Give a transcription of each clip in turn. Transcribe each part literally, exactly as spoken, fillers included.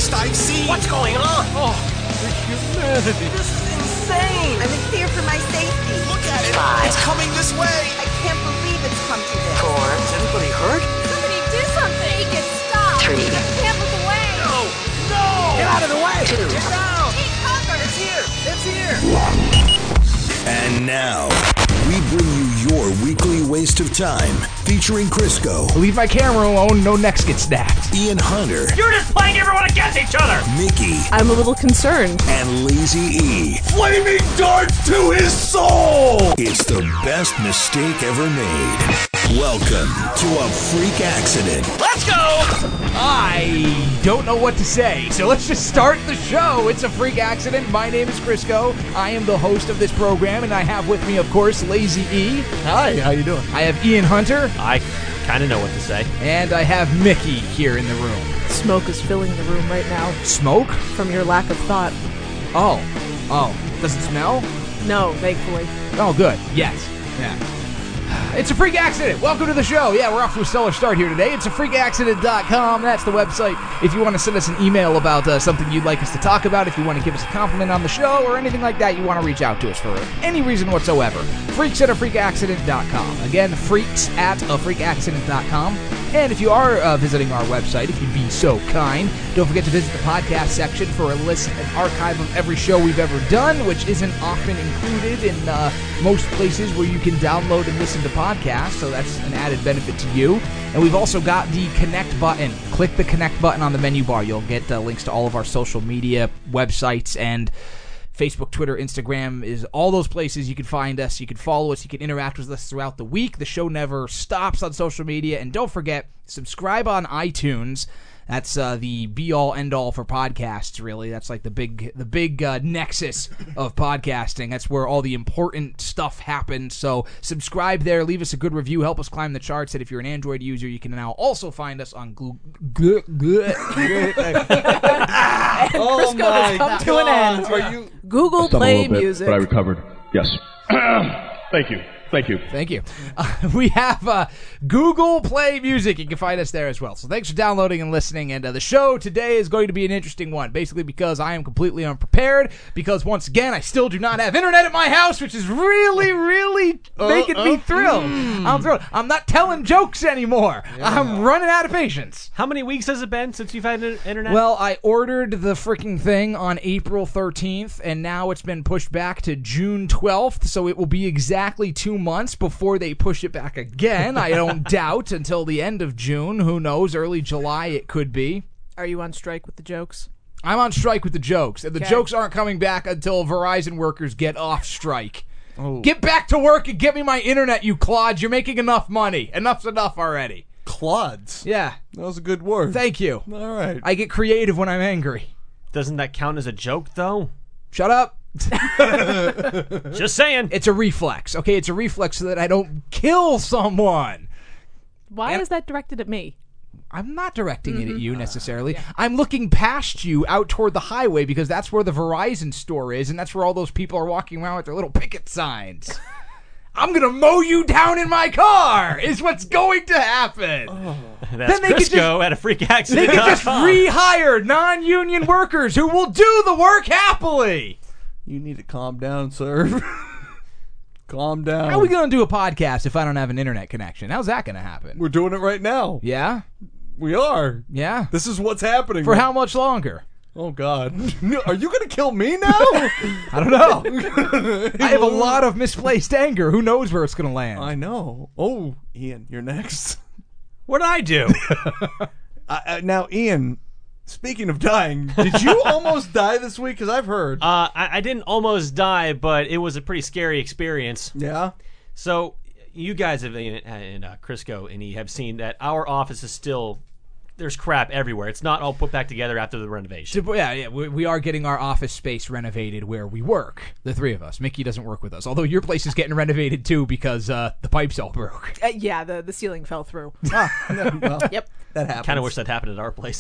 worst I've seen. What's going on? Oh, the humanity. This is insane. I'm in fear for my safety. Look at it. Five. It's coming this way. I can't believe it's come to this. Four. Is anybody hurt? Somebody do something! Make it stop! Three. Get Camp of the way! No! No! Get out of the way! Two. Get down! Take cover! It's here! It's here! And now, we bring you your weekly waste of time, featuring Crisco, Leave my camera alone, no necks get snapped. Ian Hunter, You're just playing everyone against each other! Mickey, I'm a little concerned. and Lazy E. Flaming darts to his soul. It's the best mistake ever made. Welcome to a freak accident. Let's go! I don't know what to say, so let's just start the show. It's a freak accident. My name is Crisco. I am the host of this program, and I have with me, of course, Lazy E. Hi, how you doing? I have Ian Hunter, I kind of know what to say. and I have Mickey here in the room. Smoke is filling the room right now Smoke? from your lack of thought. Oh. Oh. Does it smell? No, thankfully. Oh, good. Yes. Yeah. It's a freak accident. Welcome to the show. Yeah, we're off to a stellar start here today. It's a freak accident dot com. That's the website. If you want to send us an email about uh, something you'd like us to talk about, if you want to give us a compliment on the show or anything like that, you want to reach out to us for any reason whatsoever. Freaks at a freak accident dot com. Again, freaks at a freak accident dot com. And if you are uh, visiting our website, if you'd be so kind, don't forget to visit the podcast section for a list and archive of every show we've ever done, which isn't often included in uh, most places where you can download and listen to podcasts, so that's an added benefit to you. And we've also got the connect button. Click the connect button on the menu bar. You'll get uh, links to all of our social media websites and Facebook, Twitter, Instagram is all those places you can find us. You can follow us. You can interact with us throughout the week. The show never stops on social media. And don't forget, subscribe on iTunes. That's uh, the be-all, end-all for podcasts, really. That's like the big the big uh, nexus of podcasting. That's where all the important stuff happens. So subscribe there. Leave us a good review. Help us climb the charts. And if you're an Android user, you can now also find us on Google. Oh my come to an end. Are you? Google Done a Play little bit, Music. but I recovered. Yes. Thank you. Thank you. Thank you. Uh, we have uh, Google Play Music. You can find us there as well. So thanks for downloading and listening. And uh, the show today is going to be an interesting one, basically because I am completely unprepared, because once again, I still do not have internet at my house, which is really, really making uh, me uh, thrilled. mm. I'm thrilled. I'm not telling jokes anymore. I'm running out of patience. How many weeks has it been since you've had an internet? Well, I ordered the freaking thing on April thirteenth, and now it's been pushed back to June twelfth, so it will be exactly two months before they push it back again. I don't doubt until the end of June. Who knows? Early July it could be. Are you on strike with the jokes? I'm on strike with the jokes, and the Okay. jokes aren't coming back until Verizon workers get off strike. Oh. Get back to work and get me my internet, you clods. You're making enough money. Enough's enough already. Clods. Yeah. That was a good word. Thank you. All right. I get creative when I'm angry. Doesn't that count as a joke, though? Shut up. Just saying. It's a reflex, okay? It's a reflex so that I don't kill someone. Why And- is that directed at me? I'm not directing it at you necessarily. I'm looking past you out toward the highway because that's where the Verizon store is, and that's where all those people are walking around with their little picket signs. I'm going to mow you down in my car is what's going to happen. That's Then they could Crisco just- at a freak They accident. can just rehire non-union workers who will do the work happily. You need to calm down, sir. Calm down. How are we going to do a podcast if I don't have an internet connection? How's that going to happen? We're doing it right now. Yeah? We are. Yeah? This is what's happening. For how much longer? Oh, God. Are you going to kill me now? I don't know. I have a lot of misplaced anger. Who knows where it's going to land? I know. Oh, Ian, you're next. What'd I do? uh, uh, now, Ian, speaking of dying, did you almost die this week? Because I've heard. Uh, I, I didn't almost die, but it was a pretty scary experience. Yeah? So, you guys have, and uh, Crisco and he have seen that our office is still, there's crap everywhere. It's not all put back together after the renovation. So, yeah, yeah, we, we are getting our office space renovated where we work, the three of us. Mickey doesn't work with us, although your place is getting renovated too because uh, the pipes all broke. Uh, yeah, the, the ceiling fell through. Ah, no, well, Yep. that happens. Kind of wish that happened at our place.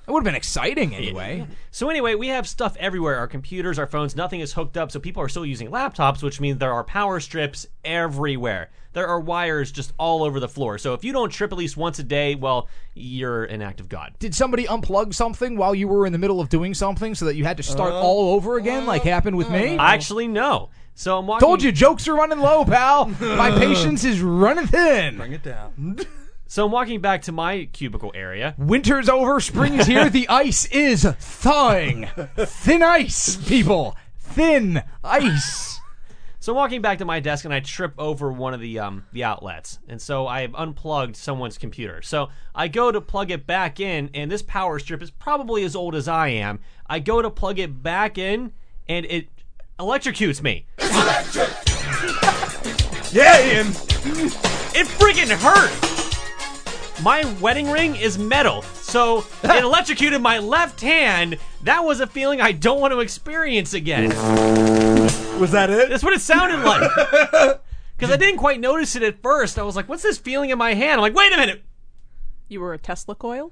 It would have been exciting anyway. So anyway, we have stuff everywhere. Our computers, our phones, nothing is hooked up, so people are still using laptops, which means there are power strips everywhere. There are wires just all over the floor. So if you don't trip at least once a day, well, you're an act of God. Did somebody unplug something while you were in the middle of doing something so that you had to start uh, all over again like happened with me? Actually, no. So I'm walking... Told you, jokes are running low, pal. My patience is running thin. Bring it down. So I'm walking back to my cubicle area. Winter's over, spring is here, the ice is thawing. Thin ice, people. Thin ice. So I'm walking back to my desk and I trip over one of the um, the outlets. And so I've unplugged someone's computer. So I go to plug it back in, and this power strip is probably as old as I am. I go to plug it back in, and it electrocutes me. Electric! Yeah, Ian! It freaking hurt! My wedding ring is metal, so it electrocuted my left hand. That was a feeling I don't want to experience again. Was that it? That's what it sounded like. Because I didn't quite notice it at first. I was like, what's this feeling in my hand? I'm like, wait a minute. You were a Tesla coil?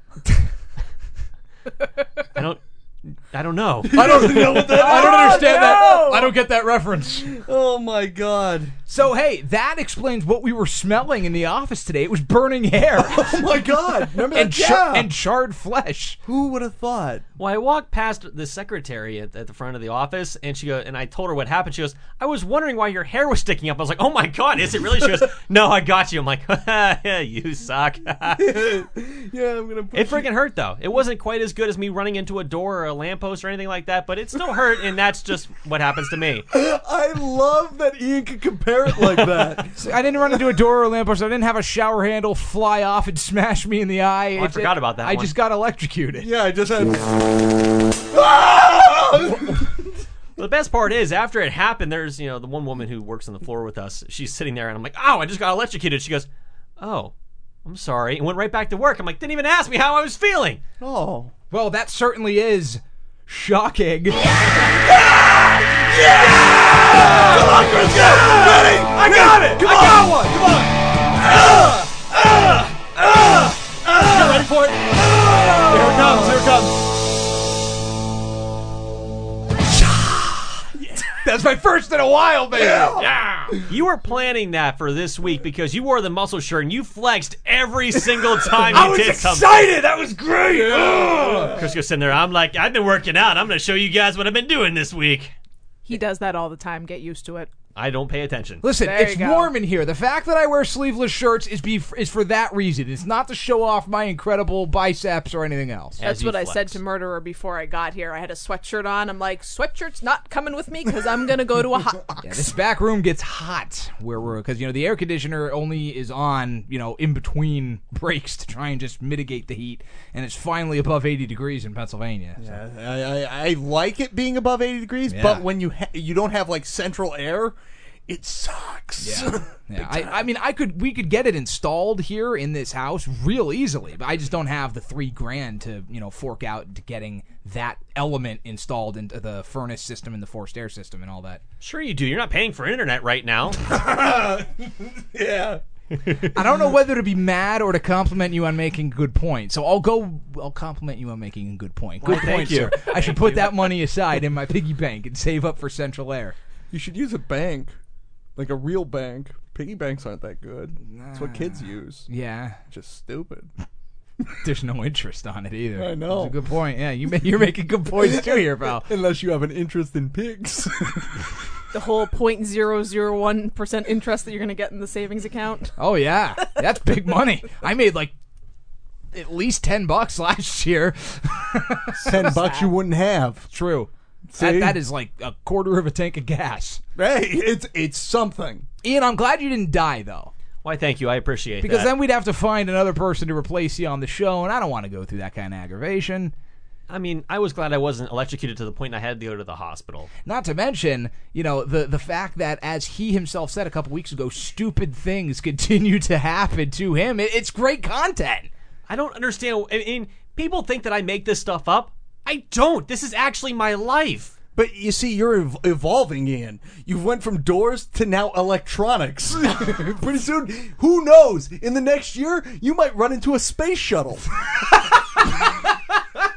I don't... I don't know. I don't know what that. I don't understand no! that. I don't get that reference. Oh my god. So hey, that explains what we were smelling in the office today. It was burning hair. Oh my god. Remember and that? char- Yeah. and charred flesh. Who would have thought? Well, I walked past the secretary at, at the front of the office, and she goes, and I told her what happened. She goes, I was wondering why your hair was sticking up. I was like, oh my god, is it really? She goes, no, I got you. I'm like, you suck. Yeah, I'm gonna. Put It freaking hurt though. It wasn't quite as good as me running into a door or a lamppost or anything like that, but it still hurt, and that's just what happens to me. I love that Ian could compare it like that. So I didn't run into a door or a lamppost. I didn't have a shower handle fly off and smash me in the eye. Oh, I It- forgot about that I one. just got electrocuted. Yeah, I just had. The best part is, after it happened, there's, you know, the one woman who works on the floor with us. She's sitting there, and I'm like, oh, I just got electrocuted. She goes, oh, I'm sorry, and went right back to work. I'm like, didn't even ask me how I was feeling. Oh. Well, that certainly is shocking. Come on, Chris, go! Ready! I got it! Come I on! got one! Come on! Uh, uh, uh, uh, You ready for it? Here it comes, here it comes. That's my first in a while, baby. Yeah. You were planning that for this week because you wore the muscle shirt and you flexed every single time you I was did something. excited! That was great! Ugh. Chris goes sitting there, I'm like, I've been working out. I'm going to show you guys what I've been doing this week. He does that all the time. Get used to it. I don't pay attention. Listen, There it's you go. warm in here. The fact that I wear sleeveless shirts is be is for that reason. It's not to show off my incredible biceps or anything else. As That's you what I flex. said to Murderer before I got here. I had a sweatshirt on. I'm like, sweatshirt's not coming with me because I'm going to go to a hot box. Yeah, this back room gets hot where we're because you know the air conditioner only is on you know in between breaks to try and just mitigate the heat, and it's finally above eighty degrees in Pennsylvania. So. Yeah, I, I, I like it being above eighty degrees, Yeah. but when you ha- you don't have like central air, it sucks. Yeah, yeah. I, I mean, I could we could get it installed here in this house real easily, but I just don't have the three grand to you know fork out to getting that element installed into the furnace system and the forced air system and all that. Sure you do. You're not paying for internet right now. Yeah. I don't know whether to be mad or to compliment you on making a good point, so I'll go. I'll compliment you on making a good point. Good Why, thank point, you. sir. I should put that money aside in my piggy bank and save up for central air. You should use a bank, like a real bank. Piggy banks aren't that good. That's what kids use. Yeah, Just stupid. there's no interest on it either. I know. That's a good point. Yeah, you ma- you're making good points too here, pal. Unless you have an interest in pigs. The whole zero point zero zero one percent interest that you're going to get in the savings account. Oh yeah, that's big money. I made like at least ten bucks last year. Ten bucks you wouldn't have. True. See? That, that is like a quarter of a tank of gas. Hey, it's it's something. Ian, I'm glad you didn't die though, Why, thank you. I appreciate because that. then we'd have to find another person to replace you on the show, and I don't want to go through that kind of aggravation. I mean, I was glad I wasn't electrocuted to the point I had to go to the hospital. Not to mention, you know, the the fact that, as he himself said a couple weeks ago, stupid things continue to happen to him. It, it's great content. I don't understand. I mean, people think that I make this stuff up. I don't. This is actually my life. But you see, you're ev- evolving, Ian. You went from doors to now electronics. Pretty soon, who knows? In the next year, you might run into a space shuttle. Oh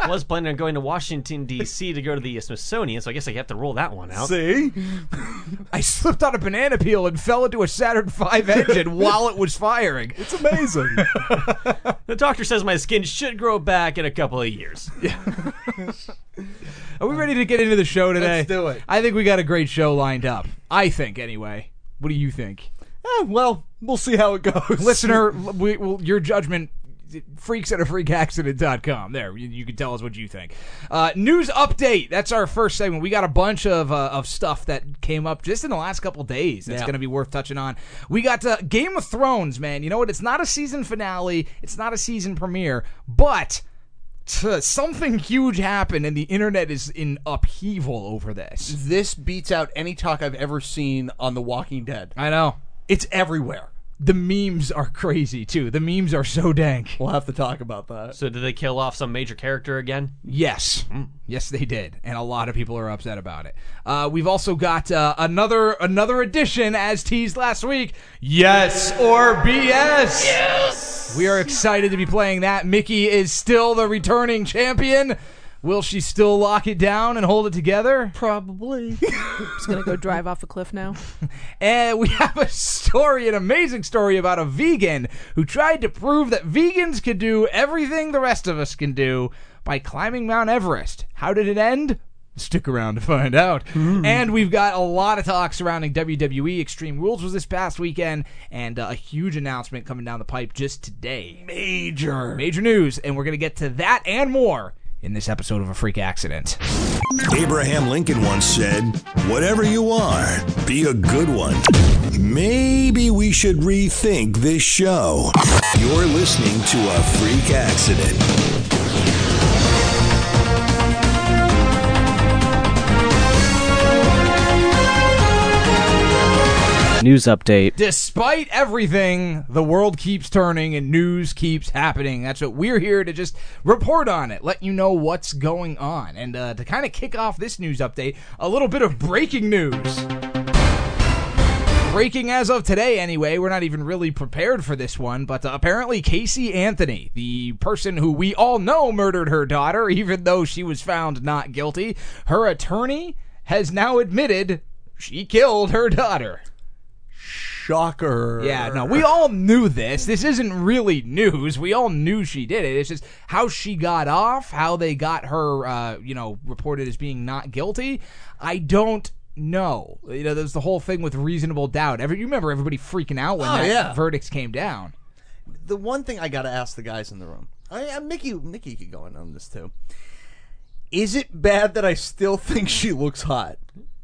was planning on going to Washington, D C to go to the Smithsonian, so I guess I have to rule that one out. See? I slipped on a banana peel and fell into a Saturn five engine while it was firing. It's amazing. The doctor says my skin should grow back in a couple of years. Are we ready to get into the show today? Let's do it. I think we got a great show lined up. I think, anyway. What do you think? Eh, well, we'll see how it goes. Listener, we, well, your judgment, freaks at a freak accident dot com. There, you, you can tell us what you think. Uh, news update. That's our first segment. We got a bunch of uh, of stuff that came up just in the last couple days that's Yeah. going to be worth touching on. We got uh, Game of Thrones, man. You know what? It's not a season finale. It's not a season premiere. But t- something huge happened, and the internet is in upheaval over this. This beats out any talk I've ever seen on The Walking Dead. I know. It's everywhere. The memes are crazy, too. The memes are so dank. We'll have to talk about that. So did they kill off some major character again? Yes. Yes, they did. And a lot of people are upset about it. Uh, we've also got uh, another another edition, as teased last week, Yes or B S. Yes! We are excited to be playing that. Mickey is still the returning champion. Will she still lock it down and hold it together? Probably. Just gonna go drive off a cliff now. And we have a story, an amazing story about a vegan who tried to prove that vegans could do everything the rest of us can do by climbing Mount Everest. How did it end? Stick around to find out. Mm. And we've got a lot of talk surrounding W W E. Extreme Rules was this past weekend, and uh, a huge announcement coming down the pipe just today. Major. Major news, and we're going to get to that and more in this episode of A Freak Accident. Abraham Lincoln once said, "Whatever you are, be a good one." Maybe we should rethink this show. You're listening to A Freak Accident. News update. Despite everything, the world keeps turning and news keeps happening. That's what we're here to just report on it, let you know what's going on. And uh, to kind of kick off this news update, a little bit of breaking news. Breaking as of today, anyway. We're not even really prepared for this one, but uh, apparently Casey Anthony, the person who we all know murdered her daughter, even though she was found not guilty, her attorney has now admitted she killed her daughter. Shocker. Yeah, no, we all knew this. This isn't really news. We all knew she did it. It's just how she got off, how they got her, uh, you know, reported as being not guilty. I don't know. You know, there's the whole thing with reasonable doubt. Every, you remember everybody freaking out when Oh, that yeah. verdicts came down. The one thing I got to ask the guys in the room, I, I, Mickey, Mickey could go in on this too. Is it bad that I still think she looks hot?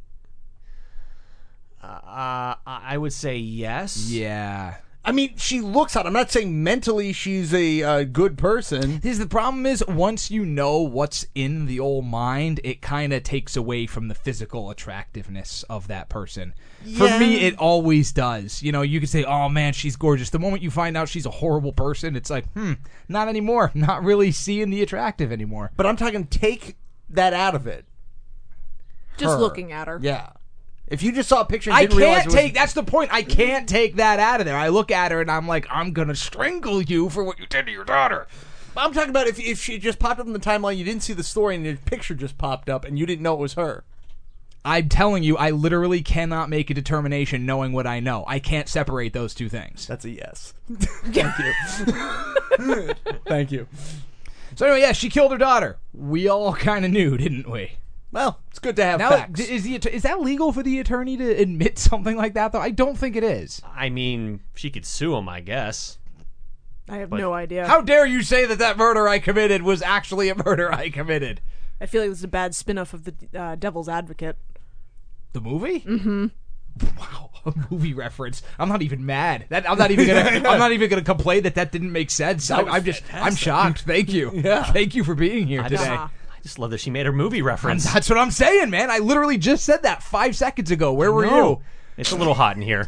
Uh, I would say yes. Yeah. I mean, she looks hot. I'm not saying mentally she's a uh, good person. This, the problem is, once you know what's in the old mind, it kind of takes away from the physical attractiveness of that person. Yeah. For me, it always does. You know, you can say, oh man, she's gorgeous. The moment you find out she's a horrible person, it's like, hmm, not anymore. Not really seeing the attractive anymore. But I'm talking, take that out of it. Just Her. looking at her. Yeah. If you just saw a picture and I didn't realize can't it was... take, that's the point. I can't take that out of there. I look at her and I'm like, I'm going to strangle you for what you did to your daughter. I'm talking about if if she just popped up in the timeline, you didn't see the story, and the picture just popped up, and you didn't know it was her. I'm telling you, I literally cannot make a determination knowing what I know. I can't separate those two things. That's a yes. Thank you. Thank you. So anyway, yeah, she killed her daughter. We all kind of knew, didn't we? Well, it's good to have Now, facts. is the is that legal for the attorney to admit something like that, though? I don't think it is. I mean, she could sue him, I guess. I have But- no idea. How dare you say that that murder I committed was actually a murder I committed? I feel like this is a bad spin-off of the uh, Devil's Advocate. The movie? Mm-hmm. Wow, a movie reference. I'm not even mad. That I'm not even gonna. I'm not even gonna complain that that didn't make sense. I, was I'm just. I'm fantastic. shocked. Thank you. Yeah. Thank you for being here I today. just, Uh-huh. I just love that she made her movie I'm- reference. that's what I'm saying, man. I literally just said that five seconds ago. Where were No. you? It's a little hot in here.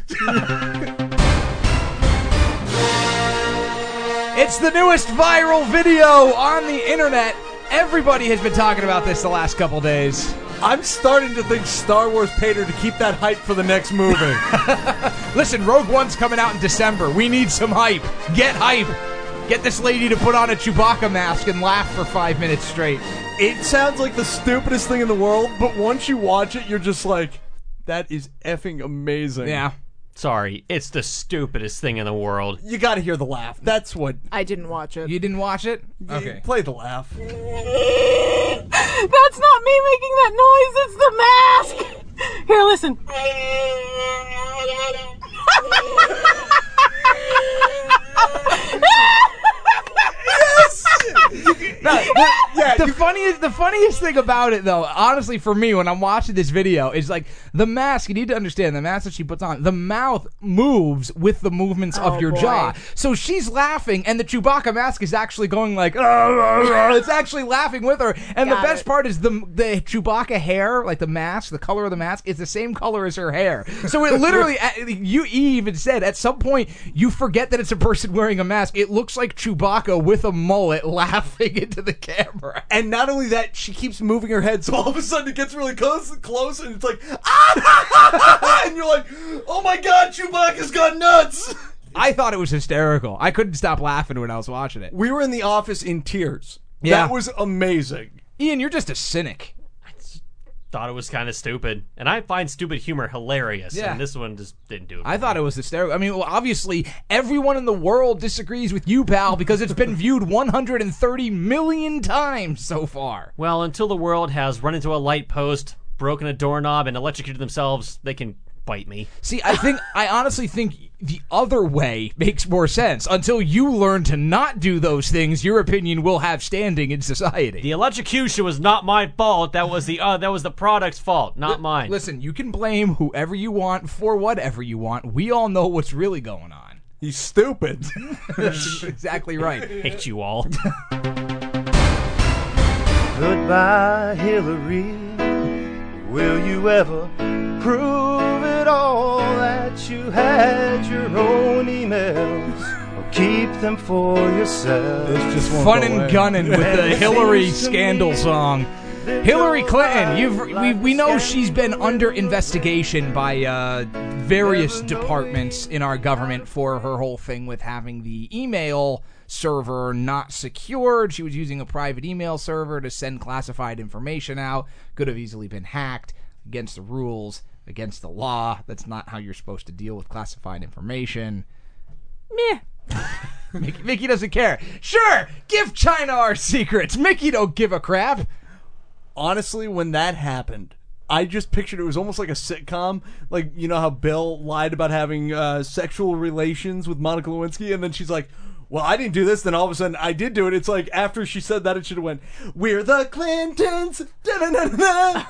It's the newest viral video on the internet. Everybody has been talking about this the last couple days. I'm starting to think Star Wars paid her to keep that hype for the next movie. Listen, Rogue One's coming out in December. We need some hype. Get hype. Get this lady to put on a Chewbacca mask and laugh for five minutes straight. It sounds like the stupidest thing in the world, but once you watch it, you're just like, that is effing amazing. Yeah. Sorry, it's the stupidest thing in the world. You gotta hear the laugh. That's what... I didn't watch it. You didn't watch it? Okay. Play the laugh. That's not me making that noise, it's the mask! Here, listen. Yes! No, the, yeah, the funniest, the funniest thing about it, though, honestly, for me, when I'm watching this video, is like the mask. You need to understand the mask that she puts on. The mouth moves with the movements Oh, of your boy. jaw. So she's laughing, and the Chewbacca mask is actually going like, "Arr, arr, arr." It's actually laughing with her. And Got the best it. part is the the Chewbacca hair, like the mask, the color of the mask, is the same color as her hair. So it literally, you even said at some point you forget that it's a person wearing a mask. It looks like Chewbacca with a mullet laughing into the camera. And not only that, she keeps moving her head, so all of a sudden it gets really close, close and it's like, ah! And you're like, oh my god, Chewbacca's gone nuts! I thought it was hysterical. I couldn't stop laughing when I was watching it. We were in the office in tears. Yeah. That was amazing. Ian, you're just a cynic. Thought it was kind of stupid. And I find stupid humor hilarious. Yeah. And this one just didn't do it. I thought it was hysterical. I mean, well, obviously, everyone in the world disagrees with you, pal, because it's been viewed one hundred thirty million times so far. Well, until the world has run into a light post, broken a doorknob, and electrocuted themselves, they can bite me. See, I think, I honestly think the other way makes more sense. Until you learn to not do those things, your opinion will have standing in society. The electrocution was not my fault. That was the uh, that was the product's fault, not mine. Listen, you can blame whoever you want for whatever you want. We all know what's really going on. He's stupid. That's exactly right. Hate you all. Goodbye, Hillary. Will you ever prove it all that you had your own emails, or keep them for yourself? This just won't Fun go and away. gunning with the Hillary scandal song. Hillary Clinton, you've we, we know she's been under investigation by uh, various departments in our government for her whole thing with having the email server not secured. She was using a private email server to send classified information out. Could have easily been hacked. Against the rules, against the law. That's not how you're supposed to deal with classified information. Meh. Mickey, Mickey doesn't care. Sure, give China our secrets. Mickey don't give a crap. Honestly, when that happened, I just pictured it was almost like a sitcom. Like, you know how Bill lied about having uh, sexual relations with Monica Lewinsky, and then she's like, well, I didn't do this, then all of a sudden I did do it. It's like, after she said that, it should have went, we're the Clintons, da-da-da-da-da.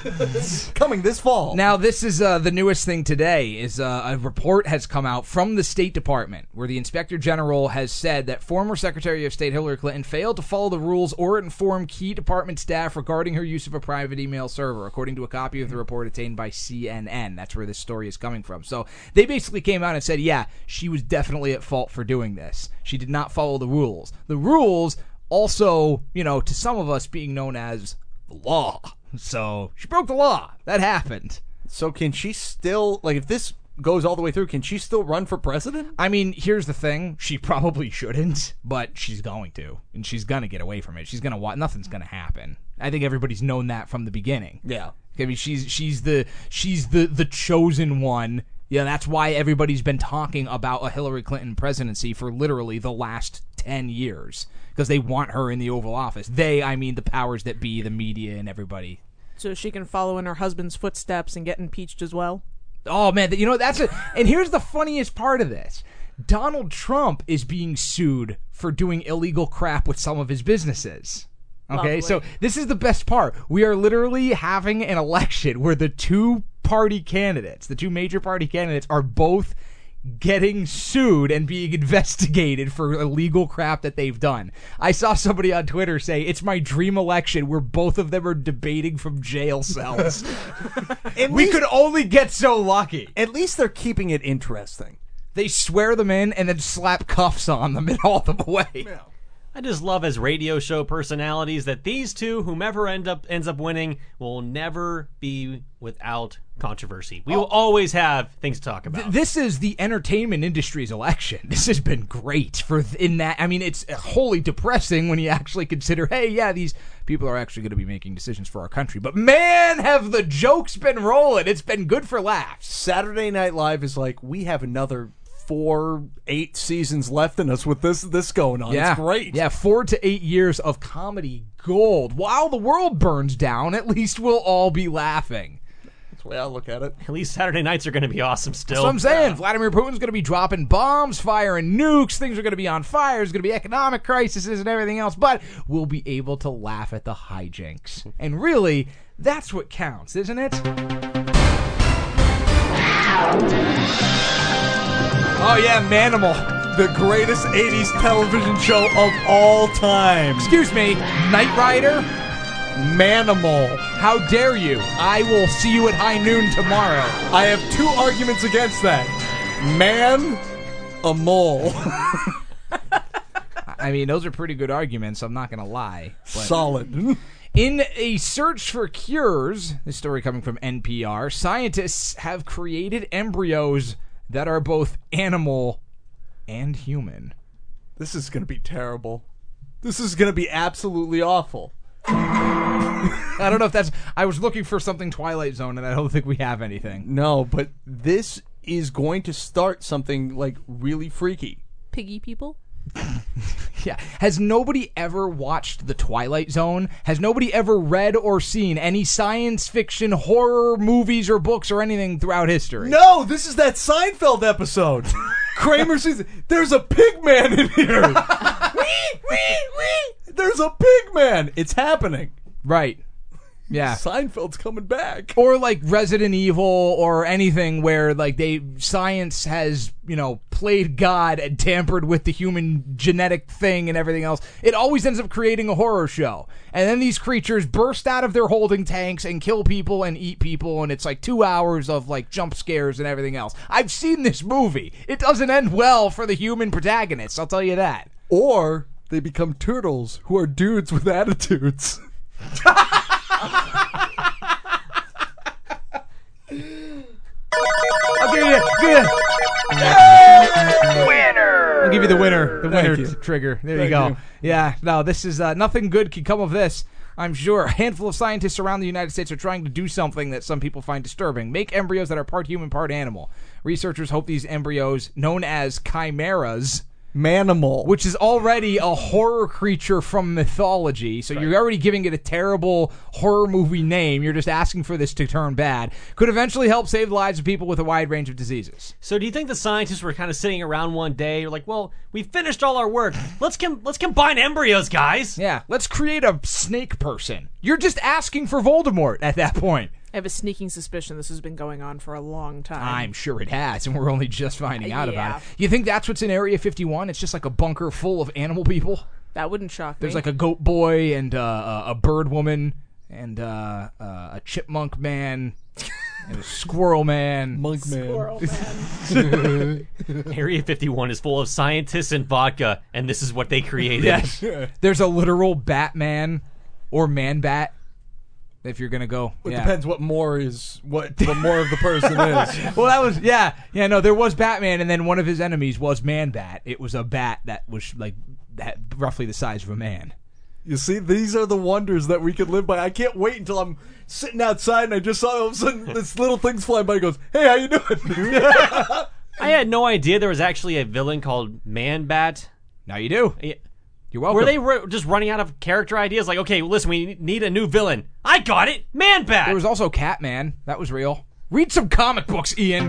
Coming this fall. Now, this is uh, the newest thing today, is uh, a report has come out from the State Department, where the Inspector General has said that former Secretary of State Hillary Clinton failed to follow the rules or inform key department staff regarding her use of a private email server, according to a copy of the report obtained by C N N. That's where this story is coming from. So they basically came out and said, yeah, she was definitely at fault for doing this. She did not follow the rules. The rules also, you know, to some of us being known as the law. So she broke the law. That happened. So can she still, like, if this goes all the way through, can she still run for president? I mean, here's the thing. She probably shouldn't, but she's going to. And she's going to get away from it. She's going to watch. Nothing's going to happen. I think everybody's known that from the beginning. Yeah. I mean, she's she's the she's the, the chosen one. Yeah, that's why everybody's been talking about a Hillary Clinton presidency for literally the last ten years. Because they want her in the Oval Office. They, I mean the powers that be, the media and everybody. So she can follow in her husband's footsteps and get impeached as well? Oh, man, you know, that's a... And here's the funniest part of this. Donald Trump is being sued for doing illegal crap with some of his businesses. Okay, Lovely. so this is the best part. We are literally having an election where the two party candidates, the two major party candidates, are both getting sued and being investigated for illegal crap that they've done. I saw somebody on Twitter say, it's my dream election where both of them are debating from jail cells. we least, could only get so lucky. At least they're keeping it interesting. They swear them in and then slap cuffs on them and haul them away. Yeah. I just love as radio show personalities that these two, whomever end up ends up winning, will never be without controversy. We will always have things to talk about. This is the entertainment industry's election. This has been great for th- in that. I mean, it's wholly depressing when you actually consider, hey, yeah, these people are actually going to be making decisions for our country. But man, have the jokes been rolling. It's been good for laughs. Saturday Night Live is like, we have another four, eight seasons left in us with this this going on. Yeah. It's great. Yeah, four to eight years of comedy gold. While the world burns down, at least we'll all be laughing. That's the way I look at it. At least Saturday nights are going to be awesome still. That's what I'm saying. Yeah. Vladimir Putin's going to be dropping bombs, firing nukes. Things are going to be on fire. There's going to be economic crises and everything else. But we'll be able to laugh at the hijinks. And really, that's what counts, isn't it? Oh, yeah, Manimal. The greatest eighties television show of all time. Excuse me, Knight Rider? Manimal. How dare you? I will see you at high noon tomorrow. I have two arguments against that. Man, a mole. I mean, those are pretty good arguments, I'm not going to lie. But Solid. in a search for cures, this story coming from N P R, scientists have created embryos that are both animal and human. This is going to be terrible. This is going to be absolutely awful. I don't know if that's... I was looking for something Twilight Zone, and I don't think we have anything. No, but this is going to start something, like, really freaky. Piggy people? Yeah. Has nobody ever watched The Twilight Zone? Has nobody ever read or seen any science fiction, horror movies or books or anything throughout history? No, this is that Seinfeld episode. Kramer says, there's a pig man in here. Wee, wee, wee. There's a pig man. It's happening. Right. Yeah. Seinfeld's coming back. Or like Resident Evil or anything where like they science has, you know, played God and tampered with the human genetic thing and everything else. It always ends up creating a horror show. And then these creatures burst out of their holding tanks and kill people and eat people, and it's like two hours of like jump scares and everything else. I've seen this movie. It doesn't end well for the human protagonists, I'll tell you that. Or they become turtles who are dudes with attitudes. I'll give you, give you winner. I'll give you the winner, the Thank winner you. t- trigger. There Thank you go. you. Yeah, no, this is uh, nothing good can come of this. I'm sure a handful of scientists around the United States are trying to do something that some people find disturbing. Make embryos that are part human, part animal. Researchers hope these embryos, known as chimeras, Manimal. which is already a horror creature from mythology, so you're already giving it a terrible horror movie name. You're just asking for this to turn bad. Could eventually help save the lives of people with a wide range of diseases. So do you think the scientists were kind of sitting around one day, like, well, we finished all our work. Let's com- let's combine embryos, guys. Yeah, let's create a snake person. You're just asking for Voldemort at that point. I have a sneaking suspicion this has been going on for a long time. I'm sure it has, and we're only just finding out Yeah. about it. You think that's what's in Area fifty-one? It's just like a bunker full of animal people? That wouldn't shock There's me. like a goat boy and uh, a bird woman and uh, uh, a chipmunk man and a squirrel man. Monk man. Squirrel man. Area fifty-one is full of scientists and vodka, and this is what they created. Yes. There's a literal Batman or Man-Bat. If you're gonna go, It yeah. depends what more is what what more of the person is. Well, that was yeah, yeah. No, there was Batman, and then one of his enemies was Man-Bat. It was a bat that was like that, roughly the size of a man. You see, these are the wonders that we could live by. I can't wait until I'm sitting outside and I just saw all of a sudden this little thing's flying by and goes, hey, how you doing? I had no idea there was actually a villain called Man-Bat. Now you do. Yeah. You're welcome. Were they re- just running out of character ideas? Like, okay, listen, we need a new villain. I got it, Man-Bat. There was also Catman. That was real. Read some comic books, Ian.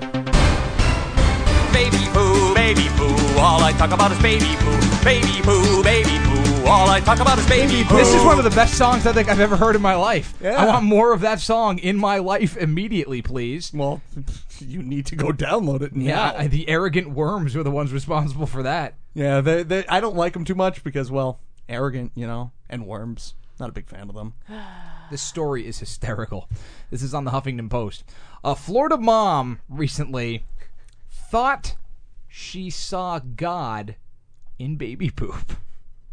Baby poo, baby poo, all I talk about is baby poo. Baby poo, baby poo, all I talk about is baby poo. This is one of the best songs I think I've ever heard in my life. Yeah. I want more of that song in my life immediately, please. Well, you need to go download it now. Yeah, I- the arrogant worms were the ones responsible for that. Yeah, they, they, I don't like them too much because, well, arrogant, you know, and worms. Not a big fan of them. This story is hysterical. This is on the Huffington Post. A Florida mom recently thought she saw God in baby poop.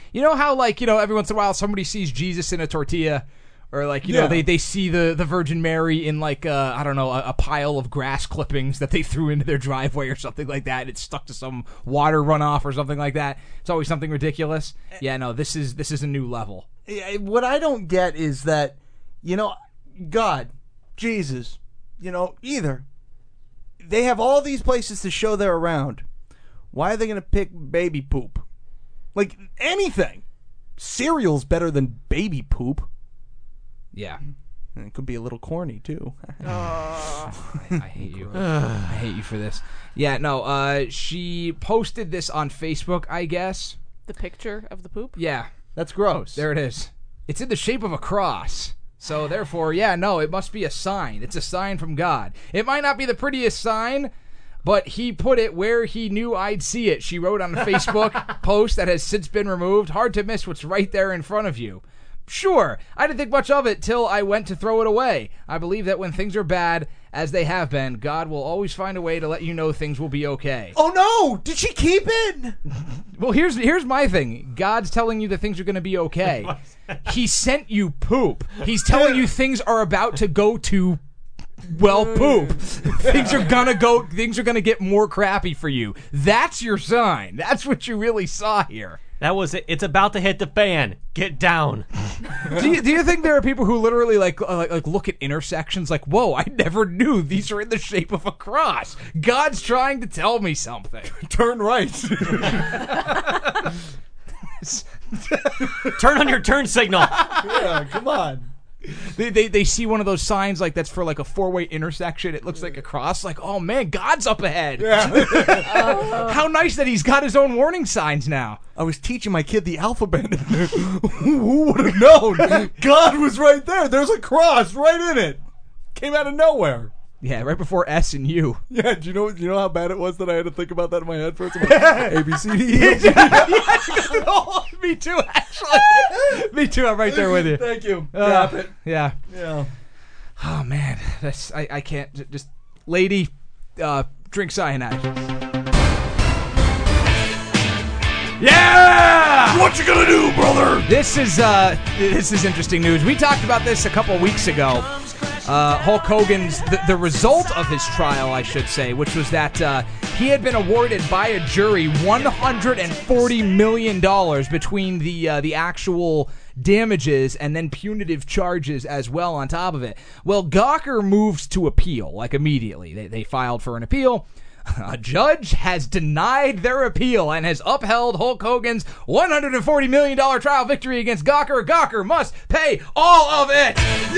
You know how, like, you know, every once in a while somebody sees Jesus in a tortilla? Or, like, you Yeah. know, they, they see the, the Virgin Mary in, like, uh, I don't know, a, a pile of grass clippings that they threw into their driveway or something like that. It's stuck to some water runoff or something like that. It's always something ridiculous. Yeah, no, this is this is a new level. Yeah, what I don't get is that, you know, God, Jesus, you know, either. They have all these places to show they're around. Why are they going to pick baby poop? Like, anything. Cereal's better than baby poop. Yeah. And it could be a little corny, too. I, I hate you. I hate you for this. Yeah, no, uh, she posted this on Facebook, I guess. The picture of the poop? Yeah. That's gross. There it is. It's in the shape of a cross. So, therefore, yeah, no, it must be a sign. It's a sign from God. It might not be the prettiest sign, but he put it where he knew I'd see it. She wrote on a Facebook post that has since been removed. Hard to miss what's right there in front of you. Sure, I didn't think much of it till I went to throw it away. I believe that when things are bad, as they have been, God will always find a way to let you know things will be okay. Oh, no! Did she keep it? Well, here's here's my thing. God's telling you that things are going to be okay. He sent you poop. He's telling you things are about to go to, well, poop. Things are gonna go. Things are gonna get more crappy for you. That's your sign. That's what you really saw here. That was it. It's about to hit the fan. Get down. do you do you think there are people who literally like, uh, like like look at intersections like, whoa, I never knew these are in the shape of a cross. God's trying to tell me something. Turn right. Turn on your turn signal. Yeah, come on. They, they they see one of those signs like that's for like a four-way intersection. It looks like a cross. Like, oh man, God's up ahead. Yeah. How nice that he's got his own warning signs now. I was teaching my kid the alphabet. Who would have known? God was right there. There's a cross right in it. Came out of nowhere. Yeah, right before S and U. Yeah, do you know do you know how bad it was that I had to think about that in my head first? I'm like, A, B, C, D, E, F, G. Oh, me too, actually. Me too. I'm right there with you. Thank you. Uh, Drop it. Yeah. Yeah. Oh man, that's I, I can't j- just lady, uh, drink cyanide. Yeah! What you gonna do, brother? This is uh, this is interesting news. We talked about this a couple weeks ago. Uh, Hulk Hogan's the, the result of his trial, I should say, which was that uh, he had been awarded by a jury one hundred forty million dollars between the uh, the actual damages and then punitive charges as well on top of it. Well, Gawker moved to appeal like immediately. They they filed for an appeal. A judge has denied their appeal and has upheld Hulk Hogan's one hundred forty million dollars trial victory against Gawker. Gawker must pay all of it.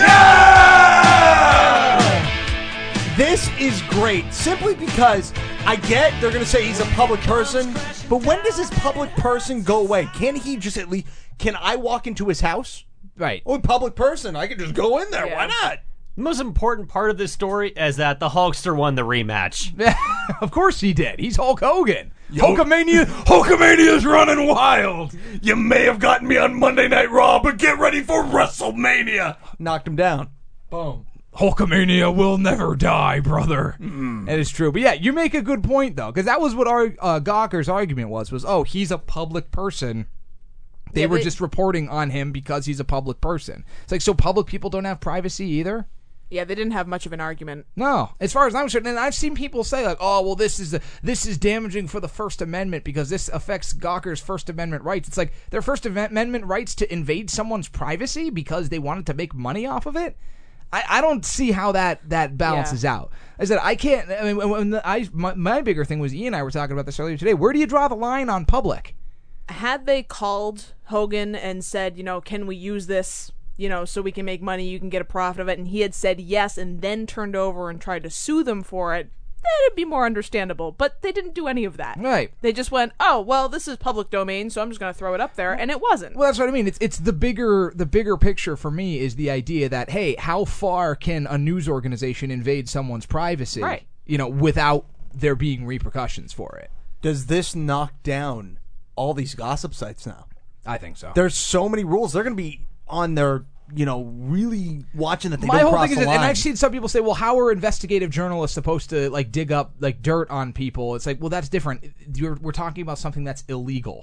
Yeah! This is great, simply because I get they're going to say he's a public person, but when does this public person go away? Can he just at least, can I walk into his house? Right. Oh, public person, I can just go in there. Yeah. Why not? The most important part of this story is that the Hulkster won the rematch. Of course he did. He's Hulk Hogan. Hulkamania, Hulkamania's running wild. You may have gotten me on Monday Night Raw, but get ready for WrestleMania. Knocked him down. Boom. Hulkamania will never die, brother. Mm. That is true. But yeah, you make a good point, though, because that was what our uh, Gawker's argument was, was, oh, he's a public person. They Yeah, were they- just reporting on him because he's a public person. It's like, so public people don't have privacy either? Yeah, they didn't have much of an argument. No, as far as I'm concerned, and I've seen people say like, "Oh, well, this is a, this is damaging for the First Amendment because this affects Gawker's First Amendment rights." It's like their First Amendment rights to invade someone's privacy because they wanted to make money off of it. I, I don't see how that, that balances Yeah. out. I said I can't. I mean, when the, I my, my bigger thing was Ian and I were talking about this earlier today. Where do you draw the line on public? Had they called Hogan and said, you know, can we use this, you know, so we can make money, you can get a profit of it, and he had said yes and then turned over and tried to sue them for it, that'd be more understandable. But they didn't do any of that. Right. They just went, oh, well, this is public domain, so I'm just going to throw it up there, and it wasn't. Well, that's what I mean. It's it's the bigger the bigger picture for me is the idea that, hey, how far can a news organization invade someone's privacy, Right. you know, without there being repercussions for it? Does this knock down all these gossip sites now? I think so. There's so many rules. They're going to be on their, you know, really watching that they My don't whole cross thing is, the that, line. and I've seen some people say, well, how are investigative journalists supposed to, like, dig up, like, dirt on people? It's like, well, that's different. You're, we're talking about something that's illegal.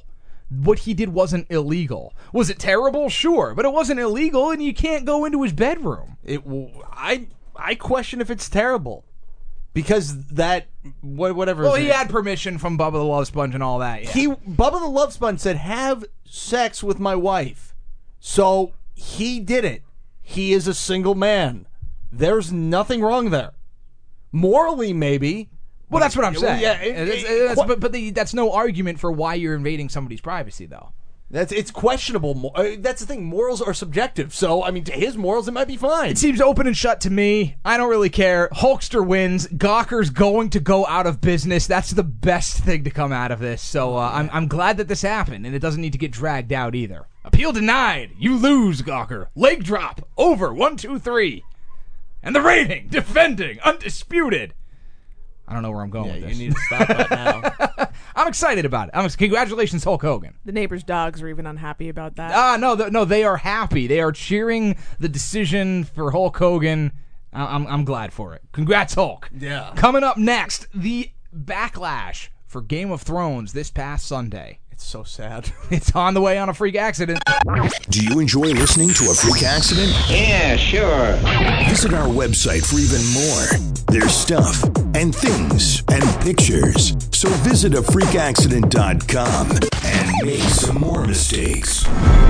what he did wasn't illegal. Was it terrible? Sure, but it wasn't illegal, and you can't go into his bedroom. It. I I question if it's terrible. Because that, whatever. Well, he had permission from Bubba the Love Sponge and all that. Yeah. He Bubba the Love Sponge said, "Have sex with my wife," so he did it. He is a single man. There's nothing wrong there. Morally, maybe. Well, that's what I'm Well, saying. yeah, it- It's- it- it's- but but the, that's no argument for why you're invading somebody's privacy, though. That's it's questionable. Mo- uh, That's the thing. Morals are subjective. So, I mean, to his morals, it might be fine. It seems open and shut to me. I don't really care. Hulkster wins. Gawker's going to go out of business. That's the best thing to come out of this. So uh, I'm I'm glad that this happened, and it doesn't need to get dragged out either. Appeal denied. You lose, Gawker. Leg drop. Over. One, two, three. And the rating. Defending. Undisputed. I don't know where I'm going Yeah, with you this. need to stop that now. I'm excited about it. I'm, congratulations, Hulk Hogan. The neighbor's dogs are even unhappy about that. Ah, no, th- no, they are happy. They are cheering the decision for Hulk Hogan. I- I'm, I'm glad for it. Congrats, Hulk. Yeah. Coming up next, the backlash for Game of Thrones this past Sunday. It's so sad. It's on the way on a freak accident. Do you enjoy listening to a freak accident? Yeah, sure. Visit our website for even more. There's stuff and things and pictures. So visit a freak accident dot com and make some more mistakes.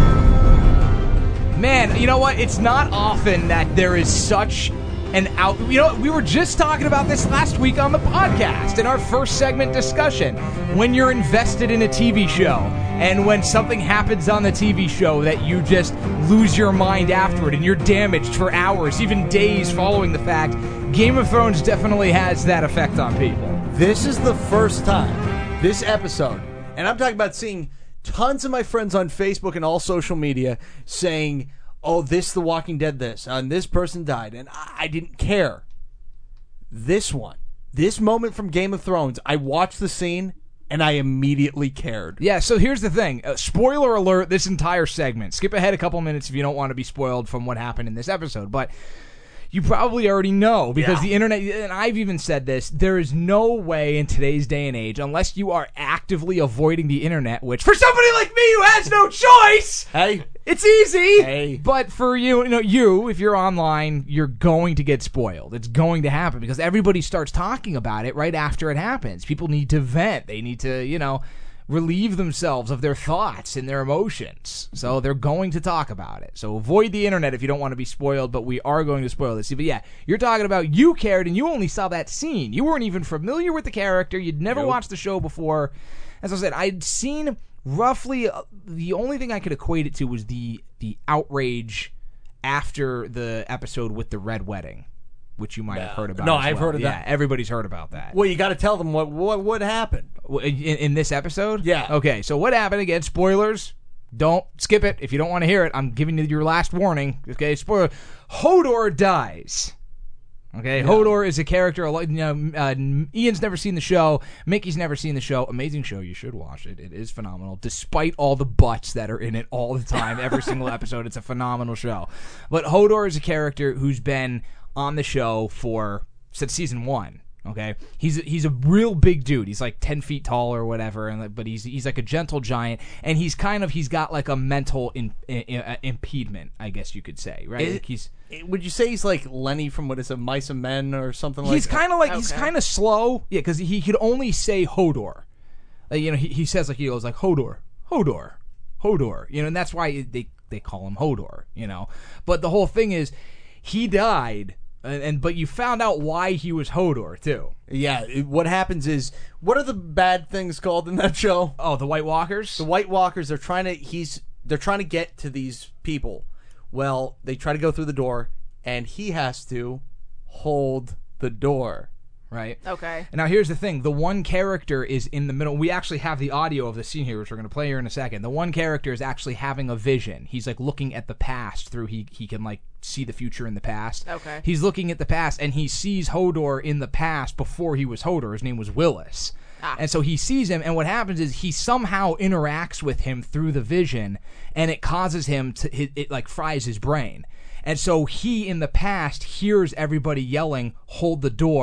Man, you know what? It's not often that there is such an out... You know, we were just talking about this last week on the podcast in our first segment discussion. When you're invested in a T V show, and when something happens on the T V show that you just lose your mind afterward, and you're damaged for hours, even days following the fact, Game of Thrones definitely has that effect on people. This is the first time, this episode, and I'm talking about seeing tons of my friends on Facebook and all social media saying, oh, this The Walking Dead this, and this person died, and I, I didn't care. This one, this moment from Game of Thrones, I watched the scene, and I immediately cared. Yeah, so here's the thing. Uh, spoiler alert, this entire segment. Skip ahead a couple minutes if you don't want to be spoiled from what happened in this episode, but you probably already know, because Yeah. the internet, and I've even said this, there is no way in today's day and age, unless you are actively avoiding the internet, which for somebody like me who has no choice, Hey, it's easy. Hey. But for you, you know, you, if you're online, you're going to get spoiled. It's going to happen because everybody starts talking about it right after it happens. People need to vent. They need to, you know, relieve themselves of their thoughts and their emotions. So they're going to talk about it. So avoid the internet if you don't want to be spoiled, but we are going to spoil this. But yeah, you're talking about you cared and you only saw that scene. You weren't even familiar with the character. You'd never Nope. watched the show before. As I said, I'd seen roughly uh, the only thing I could equate it to was the the outrage after the episode with the Red Wedding, which you might have heard about. No, as I've well. heard of yeah, that. everybody's heard about that. well, you got to tell them what what what happened. In, in this episode? Yeah. Okay, so what happened? Again, spoilers. Don't skip it if you don't want to hear it. I'm giving you your last warning. Okay, spoiler. Hodor dies. Okay, Hodor is a character. You know, uh, Ian's never seen the show. Mickey's never seen the show. Amazing show. You should watch it. It is phenomenal. Despite all the butts that are in it all the time, every single episode, it's a phenomenal show. But Hodor is a character who's been on the show for since season one. Okay, he's a, he's a real big dude. He's like ten feet tall or whatever, and but he's he's like a gentle giant, and he's kind of he's got like a mental in, in, uh, impediment, I guess you could say, right? Is- Like he's Would you say he's like Lenny from what is it, Mice and Men or something like he's that? kind of like he's Okay. kind of slow, yeah, because he could only say Hodor. Like, you know, he, he says like he goes like Hodor, Hodor, Hodor, you know, and that's why they they call him Hodor, you know. But the whole thing is, he died. And, and but you found out why he was Hodor too. Yeah, it- what happens is, what are the bad things called in that show? Oh, the White Walkers. The White Walkers, they're trying to he's they're trying to get to these people. Well, they try to go through the door, and he has to hold the door. Right. Okay. And now here's the thing: the one character is in the middle. We actually have the audio of the scene here, which we're going to play here in a second. The one character is actually having a vision. He's like looking at the past through he he can like see the future in the past. Okay. He's looking at the past, and he sees Hodor in the past before he was Hodor. His name was Willis. Ah. And so he sees him, and what happens is he somehow interacts with him through the vision, and it causes him to it, it like fries his brain. And so he in the past hears everybody yelling, "Hold the door."